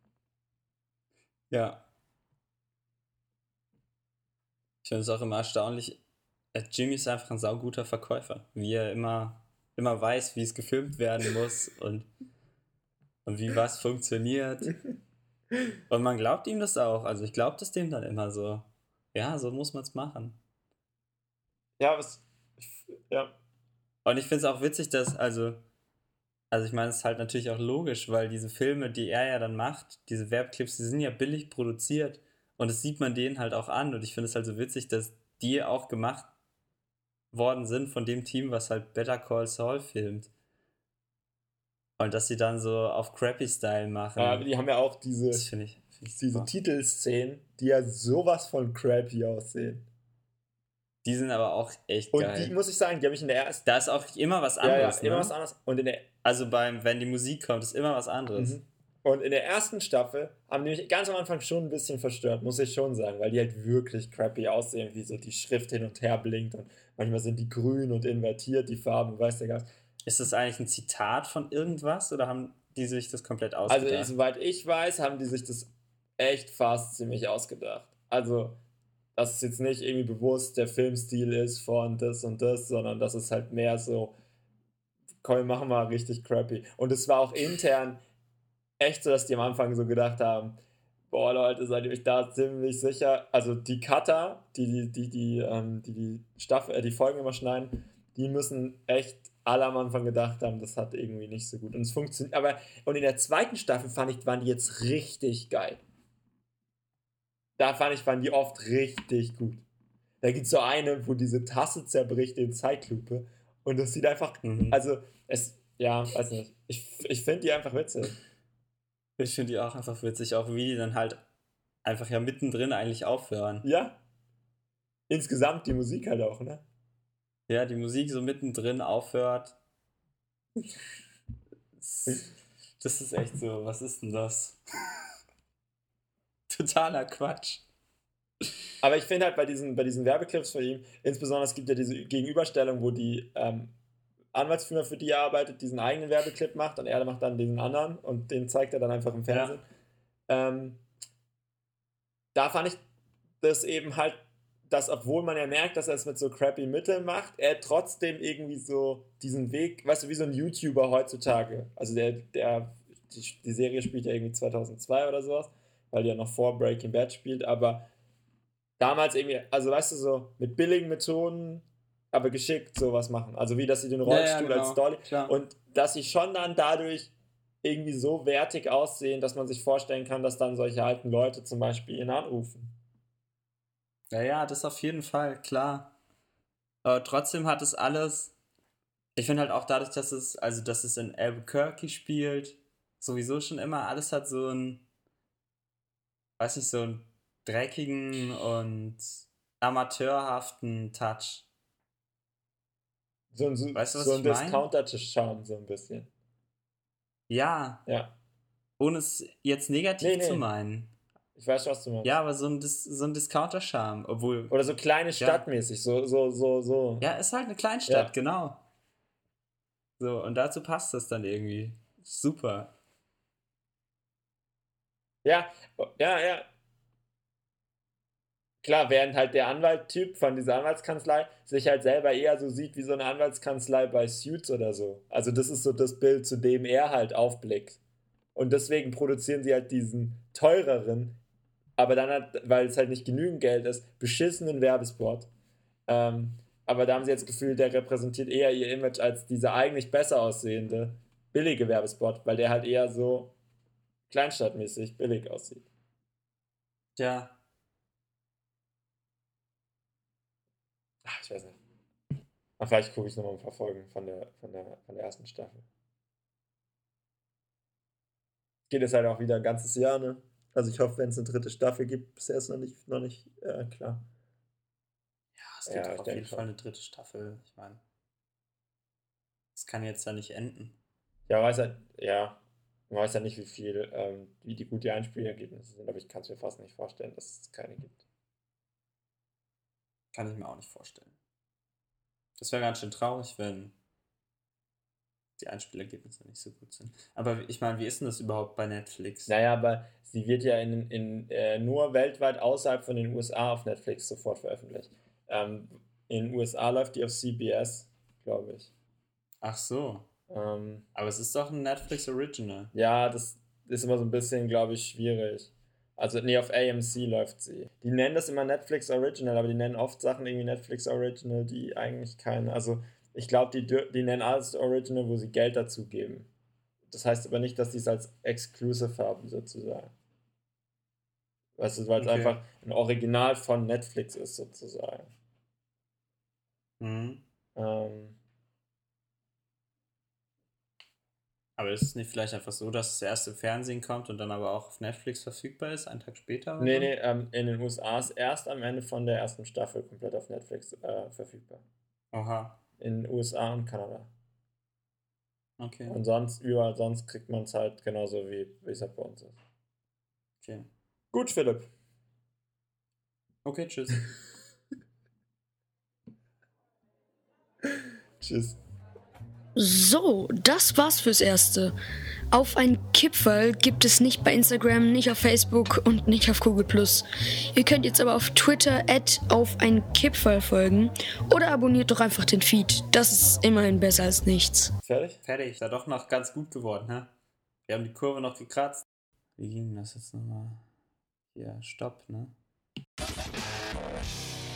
Ja. Ich finde es auch immer erstaunlich. Jimmy ist einfach ein sauguter Verkäufer. Wie er immer weiß, wie es gefilmt werden muss und wie was funktioniert. Und man glaubt ihm das auch. Also ich glaube das dem dann immer so. Ja, so muss man es machen. Ja, ja. Und ich finde es auch witzig, dass, also ich meine, es ist halt natürlich auch logisch, weil diese Filme, die er ja dann macht, diese Werbeclips, die sind ja billig produziert und das sieht man denen halt auch an und ich finde es halt so witzig, dass die auch gemacht worden sind von dem Team, was halt Better Call Saul filmt. Und dass sie dann so auf Crappy-Style machen. Die haben ja auch Das finde ich diese super. Titelszenen, die ja sowas von crappy aussehen. Die sind aber auch echt Und geil. die, muss ich sagen, die habe ich in der ersten. Da ist auch immer was anderes. Ja, immer ne? was anderes. Und Also wenn die Musik kommt, ist immer was anderes. Und in der ersten Staffel haben die mich ganz am Anfang schon ein bisschen verstört, muss ich schon sagen, weil die halt wirklich crappy aussehen, wie so die Schrift hin und her blinkt und manchmal sind die grün und invertiert, die Farben, weiß der Geist. Ist das eigentlich ein Zitat von irgendwas oder haben die sich das komplett ausgedacht? Also, soweit ich weiß, haben die sich das echt fast ziemlich ausgedacht. Also, dass es jetzt nicht irgendwie bewusst der Filmstil ist von das und das, sondern dass es halt mehr so, komm, wir machen mal richtig crappy. Und es war auch intern echt so, dass die am Anfang so gedacht haben, boah Leute, seid ihr euch da ziemlich sicher? Also die Cutter, die Staffel, die Folgen immer schneiden, die müssen echt alle am Anfang gedacht haben, das hat irgendwie nicht so gut. Und es funktioniert, und in der zweiten Staffel fand ich, waren die jetzt richtig geil. Da waren die oft richtig gut. Da gibt es so eine, wo diese Tasse zerbricht in Zeitlupe und das sieht einfach, weiß nicht, ich finde die einfach witzig. Ich finde die auch einfach witzig, auch wie die dann halt einfach ja mittendrin eigentlich aufhören. Ja. Insgesamt die Musik halt auch, ne? Ja, die Musik so mittendrin aufhört. Das ist echt so, was ist denn das? Totaler Quatsch. Aber ich finde halt bei diesen Werbeclips von ihm, insbesondere es gibt ja diese Gegenüberstellung, wo die Anwaltsfirma, für die er arbeitet, diesen eigenen Werbeclip macht und er macht dann diesen anderen und den zeigt er dann einfach im Fernsehen. Ja. Da fand ich das eben halt, dass obwohl man ja merkt, dass er es mit so crappy Mitteln macht, er trotzdem irgendwie so diesen Weg, weißt du, wie so ein YouTuber heutzutage, also die Serie spielt ja irgendwie 2002 oder sowas, weil die ja noch vor Breaking Bad spielt, aber damals irgendwie, also weißt du, so mit billigen Methoden, aber geschickt sowas machen. Also wie, dass sie den Rollstuhl genau, als Dolly klar. Und dass sie schon dann dadurch irgendwie so wertig aussehen, dass man sich vorstellen kann, dass dann solche alten Leute zum Beispiel ihn anrufen. Ja, das auf jeden Fall, klar. Aber trotzdem hat es alles, ich finde halt auch dadurch, dass es in Albuquerque spielt, sowieso schon immer, alles hat so einen, weiß nicht, so einen dreckigen und amateurhaften Touch. Weißt du, was so ein Discounter-Charme, so ein bisschen. Ja. Ohne es jetzt negativ zu meinen. Ich weiß, was du meinst. Ja, aber so ein Discounter-Charme, obwohl... Oder so kleine Stadtmäßig, so. Ja, ist halt eine Kleinstadt, genau. So, und dazu passt das dann irgendwie. Super. Ja. Klar, während halt der Anwalttyp von dieser Anwaltskanzlei sich halt selber eher so sieht wie so eine Anwaltskanzlei bei Suits oder so. Also das ist so das Bild, zu dem er halt aufblickt. Und deswegen produzieren sie halt diesen teureren, aber dann halt, weil es halt nicht genügend Geld ist, beschissenen Werbespot. Aber da haben sie jetzt das Gefühl, der repräsentiert eher ihr Image als dieser eigentlich besser aussehende, billige Werbespot, weil der halt eher so kleinstadtmäßig billig aussieht. Ja. Ach, ich weiß nicht. Aber vielleicht gucke ich nochmal ein paar Folgen von der ersten Staffel. Geht es halt auch wieder ein ganzes Jahr, ne? Also ich hoffe, wenn es eine dritte Staffel gibt, bisher ist noch nicht klar. Ja, es gibt auf jeden Fall eine dritte Staffel. Ich meine, es kann jetzt ja nicht enden. Ja, man weiß ja nicht, wie die gute Einspielergebnisse sind, aber ich kann es mir fast nicht vorstellen, dass es keine gibt. Kann ich mir auch nicht vorstellen. Das wäre ganz schön traurig, wenn die Einspielergebnisse nicht so gut sind. Aber ich meine, wie ist denn das überhaupt bei Netflix? Naja, aber sie wird ja nur weltweit außerhalb von den USA auf Netflix sofort veröffentlicht. In den USA läuft die auf CBS, glaube ich. Ach so. Aber es ist doch ein Netflix Original. Ja, das ist immer so ein bisschen, glaube ich, schwierig. Also, nee, auf AMC läuft sie. Die nennen das immer Netflix Original, aber die nennen oft Sachen irgendwie Netflix Original, die eigentlich keine. Also, ich glaube, die nennen alles Original, wo sie Geld dazu geben. Das heißt aber nicht, dass die es als Exclusive haben, sozusagen. Weißt du, weil es einfach ein Original von Netflix ist, sozusagen. Aber ist es nicht vielleicht einfach so, dass es erst im Fernsehen kommt und dann aber auch auf Netflix verfügbar ist, einen Tag später? Oder Nee, in den USA ist erst am Ende von der ersten Staffel komplett auf Netflix verfügbar. Oha. In den USA und Kanada. Okay. Und überall sonst kriegt man es halt genauso, wie es halt bei uns ist. Okay. Gut, Philipp. Okay, tschüss. Tschüss. So, das war's fürs Erste. Auf ein Kipferl gibt es nicht bei Instagram, nicht auf Facebook und nicht auf Google+. Ihr könnt jetzt aber auf Twitter @aufeinkipferl folgen oder abonniert doch einfach den Feed. Das ist immerhin besser als nichts. Fertig? Fertig. Ist ja doch noch ganz gut geworden, hä? Wir haben die Kurve noch gekratzt. Wie ging das jetzt nochmal? Hier, Stopp, ne?